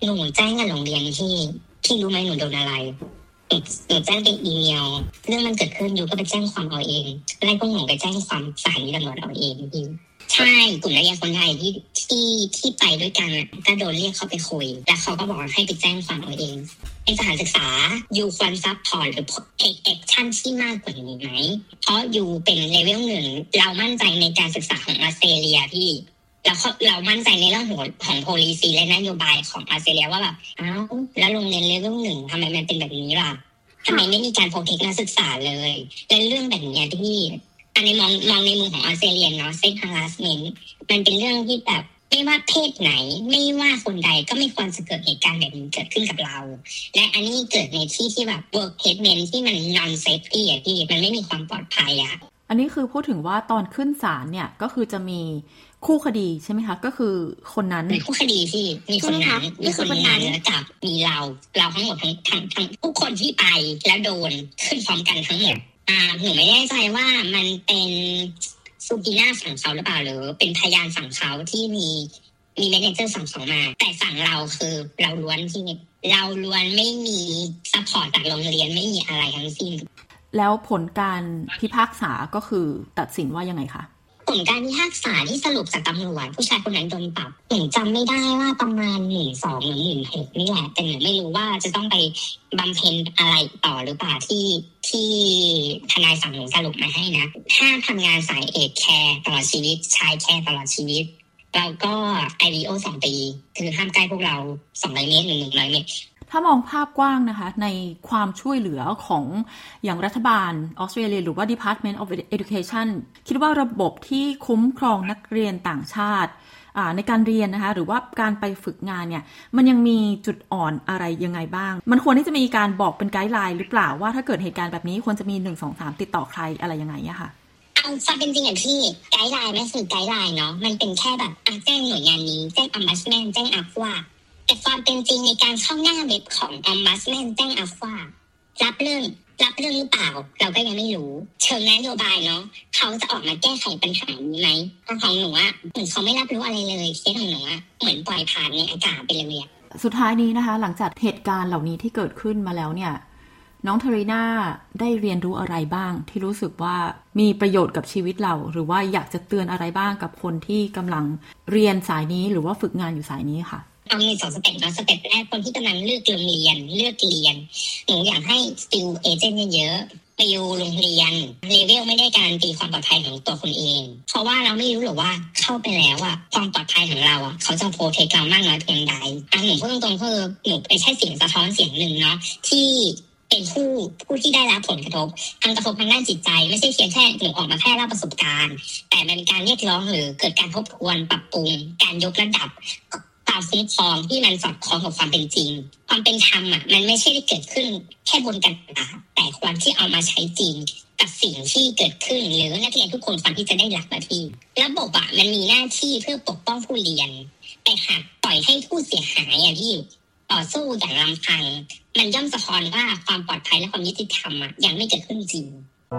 หนูแจ้งกับโรงเรียนที่รู้ไหมหนูโดนอะไรหนูแจ้งเป็นอีเมลเรื่องมันเกิดขึ้นอยู่ก็ไปแจ้งความเอาเองแล้วก็หนูไปแจ้งความสถานีตำรวจเอาเองใช่กลุ่มนักเรียนคนไทยที่ไปด้วยกันก็โดนเรียกเข้าไปคุยแล้วเขาก็บอกให้ไปแจ้งความเอาเองเป็นสถานศึกษาอยู่ควรซัพพอร์ตหรือเทคแอคชั่นที่มากกว่านี้ไหมเพราะอยู่เป็นเลเวล1เรามั่นใจในการศึกษาของออสเตรเลียที่เรามั่นใจในเรื่องของ policy และนโยบายของออสเตรเลียว่าแบบแล้วโรงเรียนเลเวล1ทำไมมันเป็นแบบนี้ล่ะทำไมไม่มีการโปรเทคนักศึกษาเลยและเรื่องแบบนี้ที่อันนี้มองในมุมของออสเตรเลียเนาะ sex harassment มันเป็นเรื่องที่แบบไม่ว่าเพศไหนไม่ว่าคนใดก็ไม่ควรจะเกิดเหตุการณ์แบบนี้เกิดขึ้นกับเราและอันนี้เกิดในที่แบบ work placement ที่มัน non safety อ่ะที่มันไม่มีความปลอดภัยอ่ะอันนี้คือพูดถึงว่าตอนขึ้นศาลเนี่ยก็คือจะมีคู่คดีใช่ไหมคะก็คือคนนั้นมีคู่คดีที่มีคนนั้นแล้วกับมีเราทั้งหมดทั้งทุกคนที่ไปแล้วโดนขึ้นพร้อมกันทั้งหมดหนูไม่แน่ใจว่ามันเป็นซูกิน่าฝั่งเขาหรือเปล่าหรือเป็นพยานฝั่งเขาที่มีแมเนเจอร์ฝั่งเขามาแต่ฝั่งเราคือเราล้วนไม่มีซัพพอร์ตจากโรงเรียนไม่มีอะไรทั้งสิ้นแล้วผลการพิพากษาก็คือตัดสินว่ายังไงคะผลการพิพากษาที่สรุปจากตำรวจผู้ชายคนนั้นโดนปรับหนูจำไม่ได้ว่าประมาณ 12,000 หรือ 16,000 นี่แหละแต่หนูไม่รู้ว่าจะต้องไปบำเพ็ญอะไรต่อหรือเปล่าที่ทนายฝั่งหนูสรุปมาให้นะถ้าทำงานสายเอดแคร์ตลอดชีวิตชายแคร์ตลอดชีวิตเราก็ IVO 2 ปีคือห้ามใกล้พวกเรา200 เมตรหรือ100 เมตรถ้ามองภาพกว้างนะคะในความช่วยเหลือของอย่างรัฐบาลออสเตรเลียหรือว่า Department of Education คิดว่าระบบที่คุ้มครองนักเรียนต่างชาติในการเรียนนะคะหรือว่าการไปฝึกงานเนี่ยมันยังมีจุดอ่อนอะไรยังไงบ้างมันควรที่จะมีการบอกเป็นไกด์ไลน์หรือเปล่าว่าถ้าเกิดเหตุการณ์แบบนี้ควรจะมี1 2 3ติดต่อใครอะไรยังไงอะค่ะเอาความเป็นจริงอย่างที่ไกด์ไลน์ไม่คือไกด์ไลน์เนาะมันเป็นแค่แบบแจ้งหน่วยงานนี้แจ้ง Ombudsman แจ้งACWAแต่ความเป็นจริงในการเข้าหน้าเว็บของ Ombudsman แจ้งACWAรับเรื่องหรือเปล่าเราก็ยังไม่รู้เชิงนโยบายเนาะเขาจะออกมาแก้ไขปัญหานี้ไหมของหนูอะเหมือนเขาไม่รับรู้อะไรเลยเคสของหนูอะเหมือนปล่อยผ่านในอากาศไปเลยสุดท้ายนี้นะคะหลังจากเหตุการณ์เหล่านี้ที่เกิดขึ้นมาแล้วเนี่ยน้องเทรีน่าได้เรียนรู้อะไรบ้างที่รู้สึกว่ามีประโยชน์กับชีวิตเราหรือว่าอยากจะเตือนอะไรบ้างกับคนที่กำลังเรียนสายนี้หรือว่าฝึกงานอยู่สายนี้ค่ะเอามี2 สเต็ปนะสเต็ปแรกคนที่กำลังเลือกเรียนหนูอยากให้สติลเอเจนต์เยอะไปอยู่โรงเรียนเลเวลไม่ได้การันตีความปลอดภัยของตัวคนเองเพราะว่าเราไม่รู้หรอกว่าเข้าไปแล้วอะความปลอดภัยของเราอะเขาจะโปรเทคเรามากน้อยเพียงใดหนูพูดตรงๆคือหนูเป็นแค่เสียงสะท้อนเสียงหนึ่งเนาะที่เป็นผู้ที่ได้รับผลกระทบทางด้านจิตใจไม่ใช่เพียงแค่หนูออกมาแค่เล่าประสบการณ์แต่มันเป็นการเรียกร้องหรือเกิดการทบทวนปรับปรุงการยกระดับความคุ้มครองที่มันสอดคล้องกับความเป็นจริงความเป็นธรรมมันไม่ใช่ได้เกิดขึ้นแค่บนกระดาษแต่ควรที่เอามาใช้จริงกับสิ่งที่เกิดขึ้นหรือนักเรียนทุกคนควรที่จะได้รับหน้าที่ระบบมันมีหน้าที่เพื่อปกป้องผู้เรียนแต่หากปล่อยให้ผู้เสียหายที่ต่อสู้อย่างลำพังมันย่อมสะท้อนว่าความปลอดภัยและความยุติธรรมยังไม่เกิดขึ้นจริง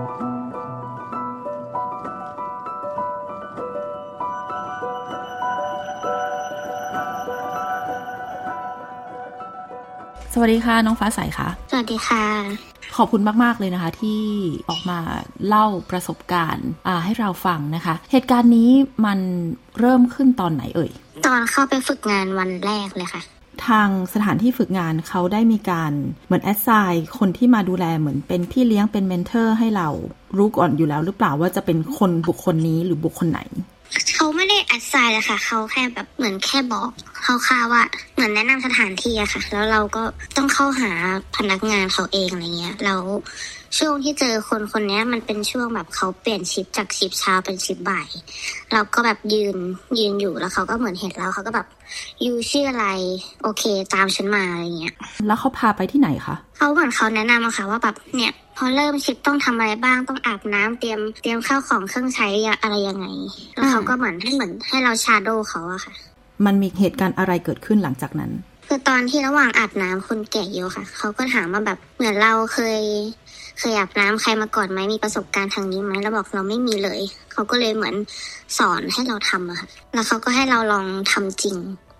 สวัสดีค่ะน้องฟ้าใสค่ะสวัสดีค่ะขอบคุณมากๆเลยนะคะที่ออกมาเล่าประสบการณ์ให้เราฟังนะคะเหตุการณ์นี้มันเริ่มขึ้นตอนไหนเอ่ยตอนเข้าไปฝึกงานวันแรกเลยค่ะทางสถานที่ฝึกงานเขาได้มีการเหมือนแอสไซน์คนที่มาดูแลเหมือนเป็นพี่เลี้ยงเป็นเมนเทอร์ให้เรารู้ก่อนอยู่แล้วหรือเปล่าว่าจะเป็นบุคคลนี้หรือบุคคลไหนเขาไม่ได้แอดไซน์เลยค่ะเขาแค่แบบเหมือนแค่บอกคร่าวๆว่าเหมือนแนะนำสถานที่อะค่ะแล้วเราก็ต้องเข้าหาพนักงานเขาเองอะไรเงี้ยแล้วช่วงที่เจอคนนี้มันเป็นช่วงแบบเขาเปลี่ยนชิฟจากชิฟเช้าเป็นชิฟบ่ายเราก็แบบยืนอยู่แล้วเขาก็เหมือนเห็นแล้วเขาก็แบบยูชื่ออะไรโอเคตามฉันมาอะไรเงี้ยแล้วเขาพาไปที่ไหนคะเขาเหมือนเขาแนะนำอะค่ะว่าแบบเนี่ยพอเริ่มชิฟต้องทำอะไรบ้างต้องอาบน้ำเตรียมข้าวของเครื่องใช้อะไรยังไงแล้วเขาก็เหมือนให้เราชาโดว์เขาอะค่ะมันมีเหตุการณ์อะไรเกิดขึ้นหลังจากนั้นคือตอนที่ระหว่างอาบน้ำคนแก่อยู่ค่ะเขาก็ถามมาแบบเหมือนเราเคยอาบน้ำใครมาก่อนไหมมีประสบการณ์ทางนี้ไหมเราบอกเราไม่มีเลยเขาก็เลยเหมือนสอนให้เราทำอะค่ะแล้วเขาก็ให้เราลองทำจริง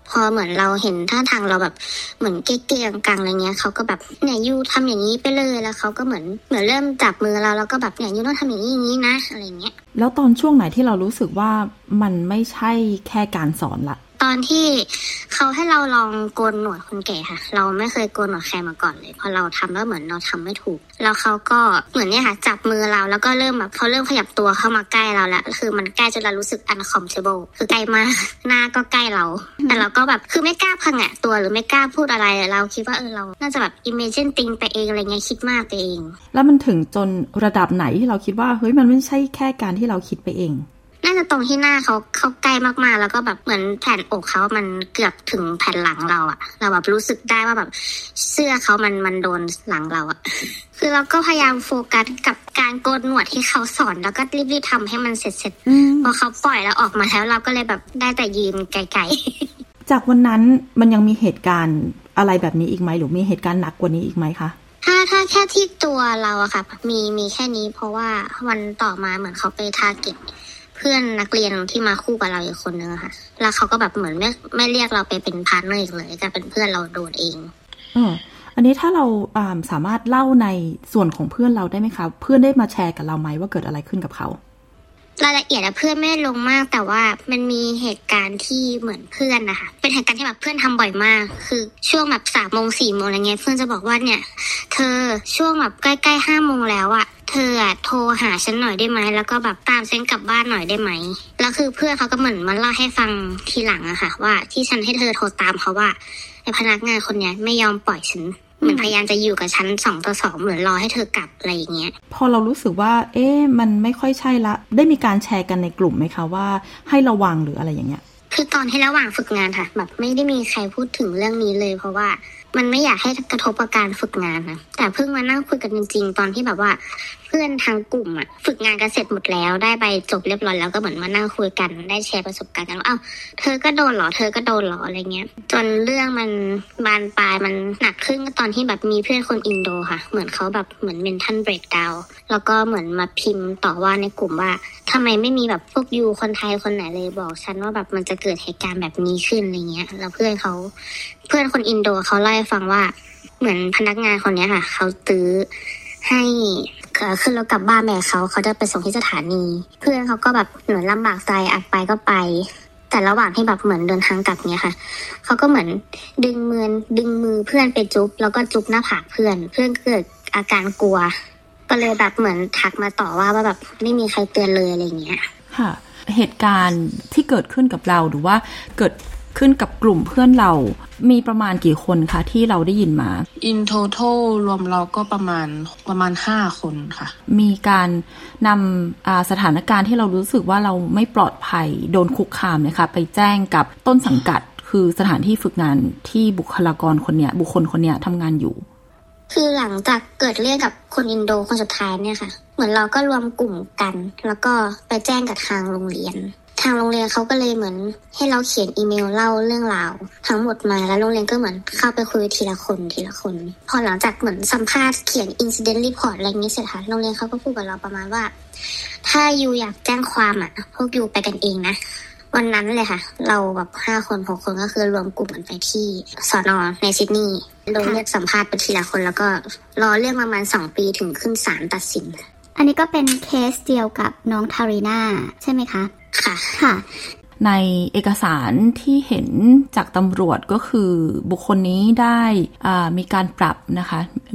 พอเหมือนเราเห็นท่าทางเราแบบเหมือนเก๊ๆกังๆอะไรเงี้ยเขาก็แบบเนี่ยยูทำอย่างนี้ไปเลยแล้วเขาก็เหมือนเริ่มจับมือเราแล้วก็แบบเนี่ยยูต้องทำอย่างนี้นะอะไรเงี้ยแล้วตอนช่วงไหนที่เรารู้สึกว่ามันไม่ใช่แค่การสอนละตอนที่เขาให้เราลองโกนหนวดคนแก่ค่ะเราไม่เคยโกนหนวดใครมาก่อนเลยพอเราทำแล้วเหมือนเราทำไม่ถูกแล้วเขาก็เหมือนเนี่ยค่ะจับมือเราแล้วก็เริ่มแบบเขาเริ่มขยับตัวเข้ามาใกล้เราแล้วคือมันใกล้จนเรารู้สึก uncomfortable คือใกล้มากหน้าก็ใกล้เราแต่เราก็แบบคือไม่กล้าพังอ่ะตัวหรือไม่กล้าพูดอะไรเราคิดว่าเราน่าจะแบบ imagine thing ไปเองอะไรเงี้ยคิดมากไปเองแล้วมันถึงจนระดับไหนที่เราคิดว่าเฮ้ยมันไม่ใช่แค่การที่เราคิดไปเองน่าจะตรงที่หน้าเขาใกล้มากๆแล้วก็แบบเหมือนแผ่นอกเขามันเกือบถึงแผ่นหลังเราอะเราแบบรู้สึกได้ว่าแบบเสื้อเขามันโดนหลังเราอะคือเราก็พยายามโฟกัสกับการโกนหนวดที่เขาสอนแล้วก็รีบๆทำให้มันเสร็จพอเขาปล่อยแล้วออกมาแล้วเราก็เลยแบบได้แต่ยืนไกลๆจากวันนั้นมันยังมีเหตุการณ์อะไรแบบนี้อีกไหมหรือมีเหตุการณ์หนักกว่านี้อีกไหมคะถ้าแค่ที่ตัวเราอะค่ะมีแค่นี้เพราะว่าวันต่อมาเหมือนเขาไปทาร์เก็ตเพื่อนนักเรียนที่มาคู่กับเราอีกคนนึงค่ะแล้วเขาก็แบบเหมือนไม่เรียกเราไปเป็นพาร์ทเนอร์อีกเลยจะเป็นเพื่อนเราโดนเองอันนี้ถ้าเราสามารถเล่าในส่วนของเพื่อนเราได้ไหมคะเพื่อนได้มาแชร์กับเราไหมว่าเกิดอะไรขึ้นกับเขารายละเอียดเพื่อนไม่ลงมากแต่ว่ามันมีเหตุการณ์ที่เหมือนเพื่อนนะคะเป็นเหตุการณ์ที่แบบเพื่อนทำบ่อยมากคือช่วงแบบ3 โมง 4 โมงอะไรเงี้ยเพื่อนจะบอกว่าเนี่ยเธอช่วงแบบใกล้ๆ5 โมงแล้วอะเธอโทรหาฉันหน่อยได้ไหมแล้วก็แบบตามฉันกลับบ้านหน่อยได้ไหมแล้วคือเพื่อนเขาก็เหมือนมาเล่าให้ฟังทีหลังอะค่ะว่าที่ฉันให้เธอโทรตามเพราะว่าไอ้พนักงานคนเนี้ยไม่ยอมปล่อยฉันเหมือนพยายามจะอยู่กับฉัน2 ต่อ 2เหมือนรอให้เธอกลับอะไรอย่างเงี้ยพอเรารู้สึกว่ามันไม่ค่อยใช่ละได้มีการแชร์กันในกลุ่มไหมคะว่าให้ระวังหรืออะไรอย่างเงี้ยคือตอนที่ระหว่างฝึกงานค่ะแบบไม่ได้มีใครพูดถึงเรื่องนี้เลยเพราะว่ามันไม่อยากให้กระทบกับการฝึกงานนะแต่เพิ่งมานั่งคุยกันจริงๆตอนที่แบบว่าเพื่อนทางกลุ่มฝึกงานกันเสร็จหมดแล้วได้ใบจบเรียบร้อยแล้วก็เหมือนมานั่งคุยกันได้แชร์ประสบการณ์กันว่าเธอก็โดนเหรออะไรเงี้ยจนเรื่องมันบานปลายมันหนักขึ้นก็ตอนที่แบบมีเพื่อนคนอินโดค่ะเหมือนเขาแบบเหมือน mental breakdown แล้วก็เหมือนมาพิมพ์ต่อว่าในกลุ่มว่าทำไมไม่มีแบบพวกยูคนไทยคนไหนเลยบอกฉันว่าแบบมันจะเกิดเหตุการณ์แบบนี้ขึ้นอะไรเงี้ยแล้วเพื่อนคนอินโดเขาเล่าให้ฟังว่าเหมือนพนักงานคนนี้ค่ะเขาตื้อให้ขึ้นรถกลับบ้านแม่เขาจะไปส่งที่สถานีเพื่อนเขาก็แบบเหมือนลำบากใจอัดไปก็ไปแต่ระหว่างที่แบบเหมือนเดินทางกลับเนี้ยค่ะเขาก็เหมือนดึงมือเพื่อนไปจุ๊บแล้วก็จุ๊บหน้าผากเพื่อนเกิดอาการกลัวก็เลยแบบเหมือนทักมาต่อว่าแบบไม่มีใครเตือนเลยอะไรเงี้ยค่ะเหตุการณ์ที่เกิดขึ้นกับเราหรือว่าเกิดขึ้นกับกลุ่มเพื่อนเรามีประมาณกี่คนคะที่เราได้ยินมา In total รวมเราก็ประมาณ5 คนค่ะมีการนำสถานการณ์ที่เรารู้สึกว่าเราไม่ปลอดภัยโดนคุกคามนะคะไปแจ้งกับต้นสังกัดคือสถานที่ฝึกงานที่บุคลคนคนเนี้ยทำงานอยู่คือหลังจากเกิดเรื่องกับคนอินโดคนสุดท้ายเนี่ยค่ะเหมือนเราก็รวมกลุ่มกันแล้วก็ไปแจ้งกับทางโรงเรียนเขาก็เลยเหมือนให้เราเขียนอีเมลเล่าเรื่องราวทั้งหมดมาแล้วโรงเรียนก็เหมือนเข้าไปคุยทีละคนพอหลังจากเหมือนสัมภาษณ์เขียน incident report อะไรนี้เสร็จค่ะโรงเรียนเขาก็พูดกับเราประมาณว่าถ้ายูอยากแจ้งความพวกยูไปกันเองนะวันนั้นเลยค่ะเราแบบ5 คน 6 คนก็คือรวมกลุ่มกันไปที่สน.ในซิดนีย์โดยเรียกสัมภาษณ์ไปทีละคนแล้วก็รอเรื่องประมาณ2 ปีถึงขึ้นศาลตัดสินอันนี้ก็เป็นเคสเดียวกับน้องทารีนาใช่ไหมคะค่ะในเอกสารที่เห็นจากตำรวจก็คือบุคคลนี้ได้มีการปรับนะคะ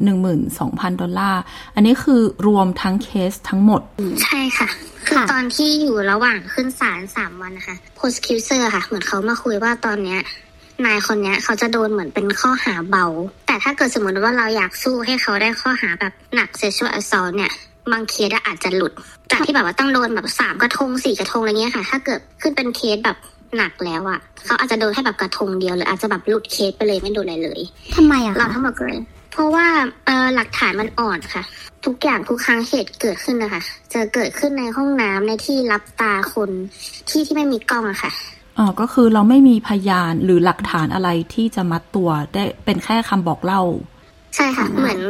$12,000 อันนี้คือรวมทั้งเคสทั้งหมดใช่ค่ะคือตอนที่อยู่ระหว่างขึ้นศาล3 วันนะคะ prosecutor ค่ะเหมือนเขามาคุยว่าตอนเนี้ยนายคนนี้เขาจะโดนเหมือนเป็นข้อหาเบาแต่ถ้าเกิดสมมติว่าเราอยากสู้ให้เขาได้ข้อหาแบบหนัก sexual assault เนี่ยบางเคสอาจจะหลุดจากที่แบบว่าต้องโดนแบบ3 กระทง 4 กระทงอะไรเงี้ยค่ะถ้าเกิดขึ้นเป็นเคสแบบหนักแล้วเขาอาจจะโดนแค่แบบกระทงเดียวหรืออาจจะแบบหลุดเคสไปเลยไม่โดนอะไรเลยทำไมคะเราทั้งหมดเลยเพราะว่าหลักฐานมันอ่อนค่ะทุกอย่างทุกครั้งเหตุเกิดขึ้นนะคะจะเกิดขึ้นในห้องน้ำในที่รับตาคนที่ไม่มีกล้องค่ะก็คือเราไม่มีพยานหรือหลักฐานอะไรที่จะมัดตัวได้เป็นแค่คำบอกเล่าใช่ค่ะเหมือน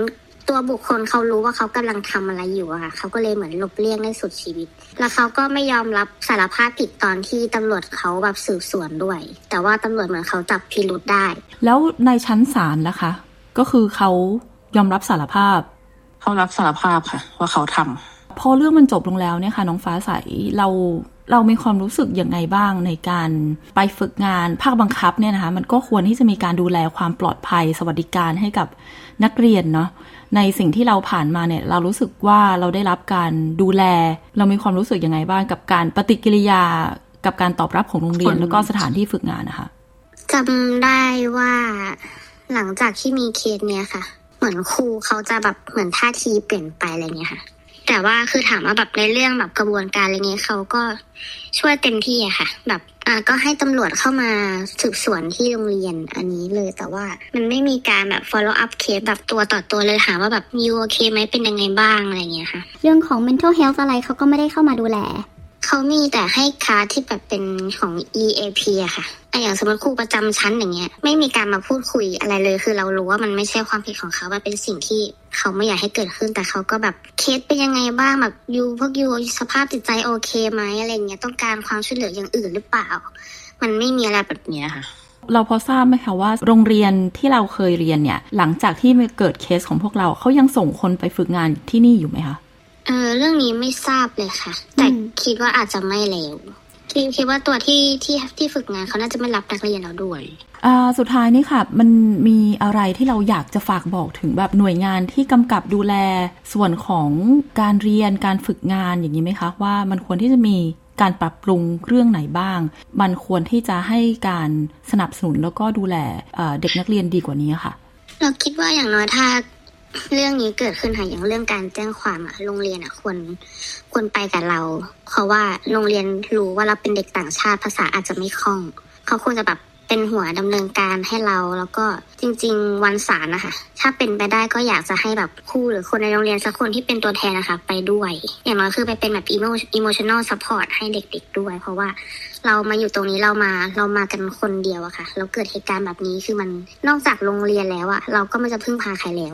ตัวบุคคลเขารู้ว่าเขากำลังทำอะไรอยู่อะค่ะเขาก็เลยเหมือนหลบเลี่ยงในสุดชีวิตแล้วเขาก็ไม่ยอมรับสารภาพผิดตอนที่ตำรวจเขาแบบสืบสวนด้วยแต่ว่าตำรวจเหมือนเขาจับพิรุธได้แล้วในชั้นศาลล่ะคะก็คือเขายอมรับสารภาพเขารับสารภาพค่ะว่าเขาทำพอเรื่องมันจบลงแล้วเนี่ยค่ะน้องฟ้าใสเรามีความรู้สึกยังไงบ้างในการไปฝึกงานภาคบังคับเนี่ยนะคะมันก็ควรที่จะมีการดูแลความปลอดภัยสวัสดิการให้กับนักเรียนเนาะในสิ่งที่เราผ่านมาเนี่ยเรารู้สึกว่าเราได้รับการดูแลเรามีความรู้สึกยังไงบ้างกับการปฏิกิริยากับการตอบรับของโรงเรียนแล้วก็สถานที่ฝึกงานนะคะจำได้ว่าหลังจากที่มีเคสเนี่ยค่ะเหมือนครูเขาจะแบบเหมือนท่าทีเปลี่ยนไปอะไรเงี้ยค่ะแต่ว่าคือถามว่าแบบในเรื่องแบบกระบวนการอะไรเงี้ยเขาก็ช่วยเต็มที่อะค่ะแบบก็ให้ตำรวจเข้ามาสืบสวนที่โรงเรียนอันนี้เลยแต่ว่ามันไม่มีการแบบ follow up case แบบตัวต่อตัวเลยถามว่าแบบยูโอเคไหมเป็นยังไงบ้างอะไรเงี้ยค่ะเรื่องของ mental health อะไรเขาก็ไม่ได้เข้ามาดูแลเขามีแต่ให้คลาสที่แบบเป็นของ EAP อะค่ะอย่างสมมติครูประจำชั้นอย่างเงี้ยไม่มีการมาพูดคุยอะไรเลยคือเรารู้ว่ามันไม่ใช่ความผิดของเขามันเป็นสิ่งที่เขาไม่อยากให้เกิดขึ้นแต่เขาก็แบบเคสเป็นยังไงบ้างแบบพวกยูสภาพจิตใจโอเคไหมอะไรเงี้ยต้องการความช่วยเหลืออย่างอื่นหรือเปล่ามันไม่มีอะไรแบบนี้ค่ะเราพอทราบไหมคะว่าโรงเรียนที่เราเคยเรียนเนี่ยหลังจากที่เกิดเคสของพวกเราเขายังส่งคนไปฝึกงานที่นี่อยู่ไหมคะเรื่องนี้ไม่ทราบเลยค่ะแต่คิดว่าอาจจะไม่แล้วคิดว่าตัวที่ฝึกงานเขาน่าจะไม่รับนักเรียนแล้วด้วยสุดท้ายนี่ค่ะมันมีอะไรที่เราอยากจะฝากบอกถึงแบบหน่วยงานที่กำกับดูแลส่วนของการเรียนการฝึกงานอย่างนี้ไหมคะว่ามันควรที่จะมีการปรับปรุงเรื่องไหนบ้างมันควรที่จะให้การสนับสนุนแล้วก็ดูแลเด็กนักเรียนดีกว่านี้ค่ะเราคิดว่าอย่างน้อยถ้าเรื่องนี้เกิดขึ้นค่ะอย่างเรื่องการแจ้งความโรงเรียนควรไปกับเราเพราะว่าโรงเรียนรู้ว่าเราเป็นเด็กต่างชาติภาษาอาจจะไม่คล่องเขาควรจะแบบเป็นหัวดำเนินการให้เราแล้วก็จริงๆวันศาลนะคะถ้าเป็นไปได้ก็อยากจะให้แบบครูหรือคนในโรงเรียนสักคนที่เป็นตัวแทนนะคะไปด้วยอย่างน้อยคือไปเป็นแบบ emotional support ให้เด็กๆด้วยเพราะว่าเรามาอยู่ตรงนี้เรามากันคนเดียวอะค่ะแล้วเกิดเหตุการณ์แบบนี้คือมันนอกจากโรงเรียนแล้วอะเราก็ไม่จะพึ่งพาใครแล้ว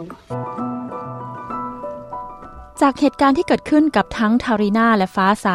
จากเหตุการณ์ที่เกิดขึ้นกับทั้งทารีนาและฟ้าใส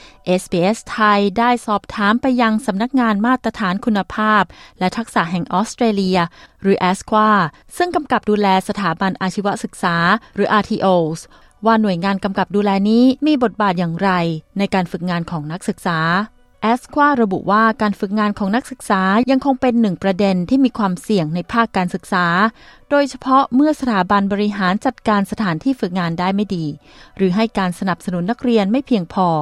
SBS ไทยได้สอบถามไปยังสำนักงานมาตรฐานคุณภาพและทักษะแห่งออสเตรเลียหรือ ASQA ซึ่งกำกับดูแลสถาบันอาชีวศึกษาหรือ RTOs ว่าหน่วยงานกำกับดูแลนี้มีบทบาทอย่างไรในการฝึกงานของนักศึกษาASQA ระบุว่าการฝึกงานของนักศึกษายังคงเป็นหนึ่งประเด็นที่มีความเสี่ยงในภาคการศึกษาโดยเฉพาะเมื่อสถาบันบริหารจัดการสถานที่ฝึกงานได้ไม่ดีหรือให้การสนับสนุนนักเรียนไม่เพียงพอ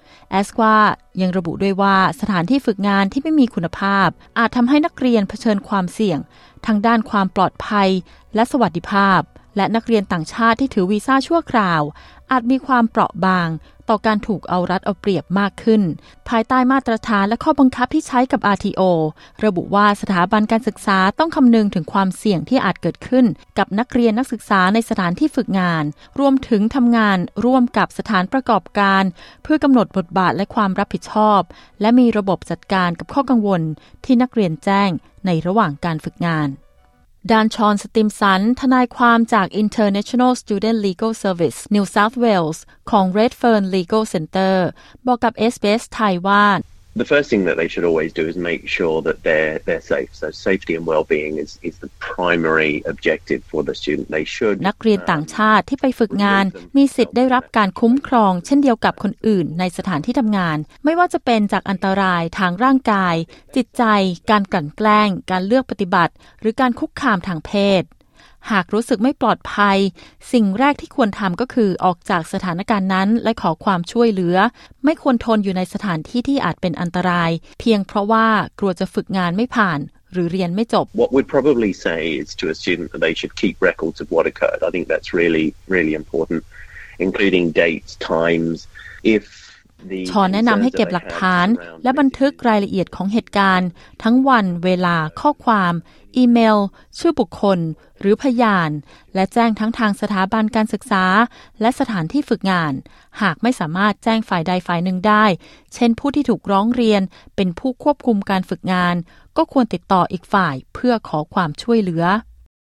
ASQA ยังระบุด้วยว่าสถานที่ฝึกงานที่ไม่มีคุณภาพอาจทำให้นักเรียนเผชิญความเสี่ยงทางด้านความปลอดภัยและสวัสดิภาพและนักเรียนต่างชาติที่ถือวีซ่าชั่วคราวอาจมีความเปราะบางต่อการถูกเอารัดเอาเปรียบมากขึ้นภายใต้มาตรฐานและข้อบังคับที่ใช้กับ RTO ระบุว่าสถาบันการศึกษาต้องคำนึงถึงความเสี่ยงที่อาจเกิดขึ้นกับนักเรียนนักศึกษาในสถานที่ฝึกงานรวมถึงทำงานร่วมกับสถานประกอบการเพื่อกำหนดบทบาทและความรับผิดชอบและมีระบบจัดการกับข้อกังวลที่นักเรียนแจ้งในระหว่างการฝึกงานด้านชอนสติมสันทนายความจาก International Student Legal Service New South Wales ของ Redfern Legal Center บอกกับ SBS ไทยว่า The first thing that they should always do is make sure that they're safe. So safety and well-being is the primary objective for the student. They should นักเรียนต่างชาติที่ไปฝึกงานมีสิทธิ์ได้รับการคุ้มครองเช่นเดียวกับคนอื่นในสถานที่ทำงานไม่ว่าจะเป็นจากอันตรายทางร่างกายจิตใจการกลั่นแกล้งการเลือกปฏิบัติหรือการคุกคามทางเพศหากรู้สึกไม่ปลอดภัยสิ่งแรกที่ควรทำก็คือออกจากสถานการณ์นั้นและขอความช่วยเหลือไม่ควรทนอยู่ในสถานที่ที่อาจเป็นอันตรายเพียงเพราะว่ากลัวจะฝึกงานไม่ผ่านหรือเรียนไม่จบ What we'd probably say is to a student that they should keep records of what occurred. I think that's really important, including dates, times. If ชอนแนะนำให้เก็บหลักฐานและบันทึกรายละเอียดของเหตุการณ์ทั้งวันเวลาข้อความอีเมลชื่อบุคคลหรือพยานและแจ้งทั้งทางสถาบันการศึกษาและสถานที่ฝึกงานหากไม่สามารถแจ้งฝ่ายใดฝ่ายหนึ่งได้เช่นผู้ที่ถูกร้องเรียนเป็นผู้ควบคุมการฝึกงานก็ควรติดต่ออีกฝ่ายเพื่อขอความช่วยเหลือ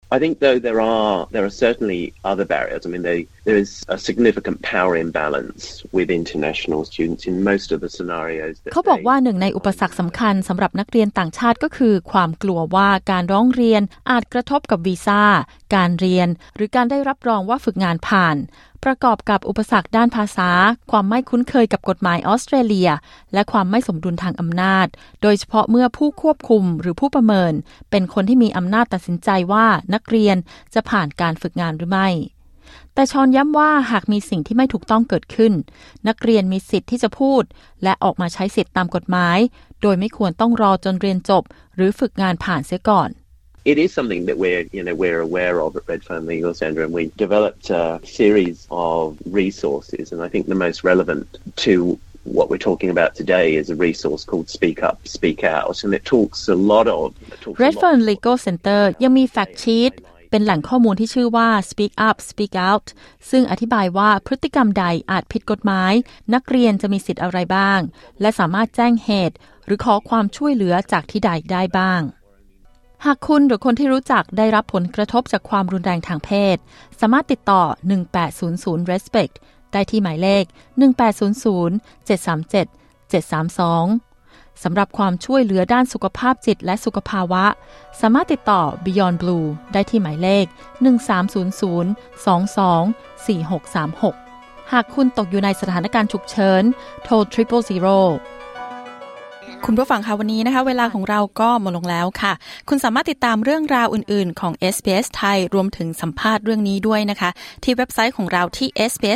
I think though there are certainly other barriers. I mean, there is a significant power imbalance with international students in most of the scenarios. เขาบอกว่าหนึ่งในอุปสรรคสำคัญสำหรับนักเรียนต่างชาติก็คือความกลัวว่าการร้องเรียนอาจกระทบกับวีซ่าการเรียนหรือการได้รับรองว่าฝึกงานผ่านประกอบกับอุปสรรคด้านภาษาความไม่คุ้นเคยกับกฎหมายออสเตรเลียและความไม่สมดุลทางอำนาจโดยเฉพาะเมื่อผู้ควบคุมหรือผู้ประเมินเป็นคนที่มีอำนาจตัดสินใจว่านักเรียนจะผ่านการฝึกงานหรือไม่แต่ชอนย้ำว่าหากมีสิ่งที่ไม่ถูกต้องเกิดขึ้นนักเรียนมีสิทธิ์ที่จะพูดและออกมาใช้สิทธิ์ตามกฎหมายโดยไม่ควรต้องรอจนเรียนจบหรือฝึกงานผ่านเสียก่อน It is something that we're aware of at Red Phone Legal Centre, and we developed a series of resources, and I think the most relevant to what we're talking about today is a resource called Speak Up, Speak Out, and it talks a lot of Red Phone Legal Centre ยังมี fact sheet เป็นแหล่งข้อมูลที่ชื่อว่า Speak Up, Speak Out ซึ่งอธิบายว่าพฤติกรรมใดอาจผิดกฎหมายนักเรียนจะมีสิทธิ์อะไรบ้างและสามารถแจ้งเหตุหรือขอความช่วยเหลือจากที่ใดได้บ้างหากคุณหรือคนที่รู้จักได้รับผลกระทบจากความรุนแรงทางเพศสามารถติดต่อ1800 Respect ได้ที่หมายเลข1800 737 732สำหรับความช่วยเหลือด้านสุขภาพจิตและสุขภาวะสามารถติดต่อ Beyond Blue ได้ที่หมายเลข1300 22 4636หากคุณตกอยู่ในสถานการณ์ฉุกเฉินโทร 000คุณผู้ฟังคะวันนี้นะคะเวลาของเราก็หมดลงแล้วค่ะคุณสามารถติดตามเรื่องราวอื่นๆของ SBS ไทยรวมถึงสัมภาษณ์เรื่องนี้ด้วยนะคะที่เว็บไซต์ของเราที่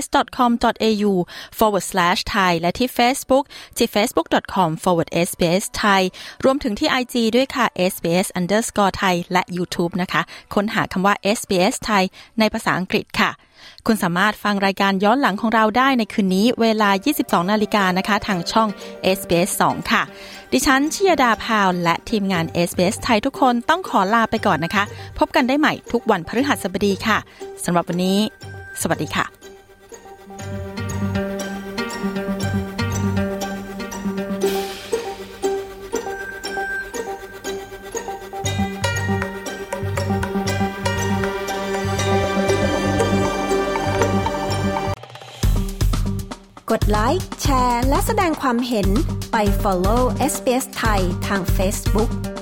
sbs.com.au/thai และที่ Facebook ที่ facebook.com/sbsthai รวมถึงที่ IG ด้วยค่ะ sbs_thai และ YouTube นะคะค้นหาคำว่า SBS ไทยในภาษาอังกฤษค่ะคุณสามารถฟังรายการย้อนหลังของเราได้ในคืนนี้เวลา 22:00 น.นะคะทางช่อง SBS 2 ค่ะดิฉันชยดาพาวและทีมงาน SBS ไทยทุกคนต้องขอลาไปก่อนนะคะพบกันได้ใหม่ทุกวันพฤหัสบดีค่ะสำหรับวันนี้สวัสดีค่ะกดไลค์แชร์และแสดงความเห็นไป follow SBS ไทยทาง Facebook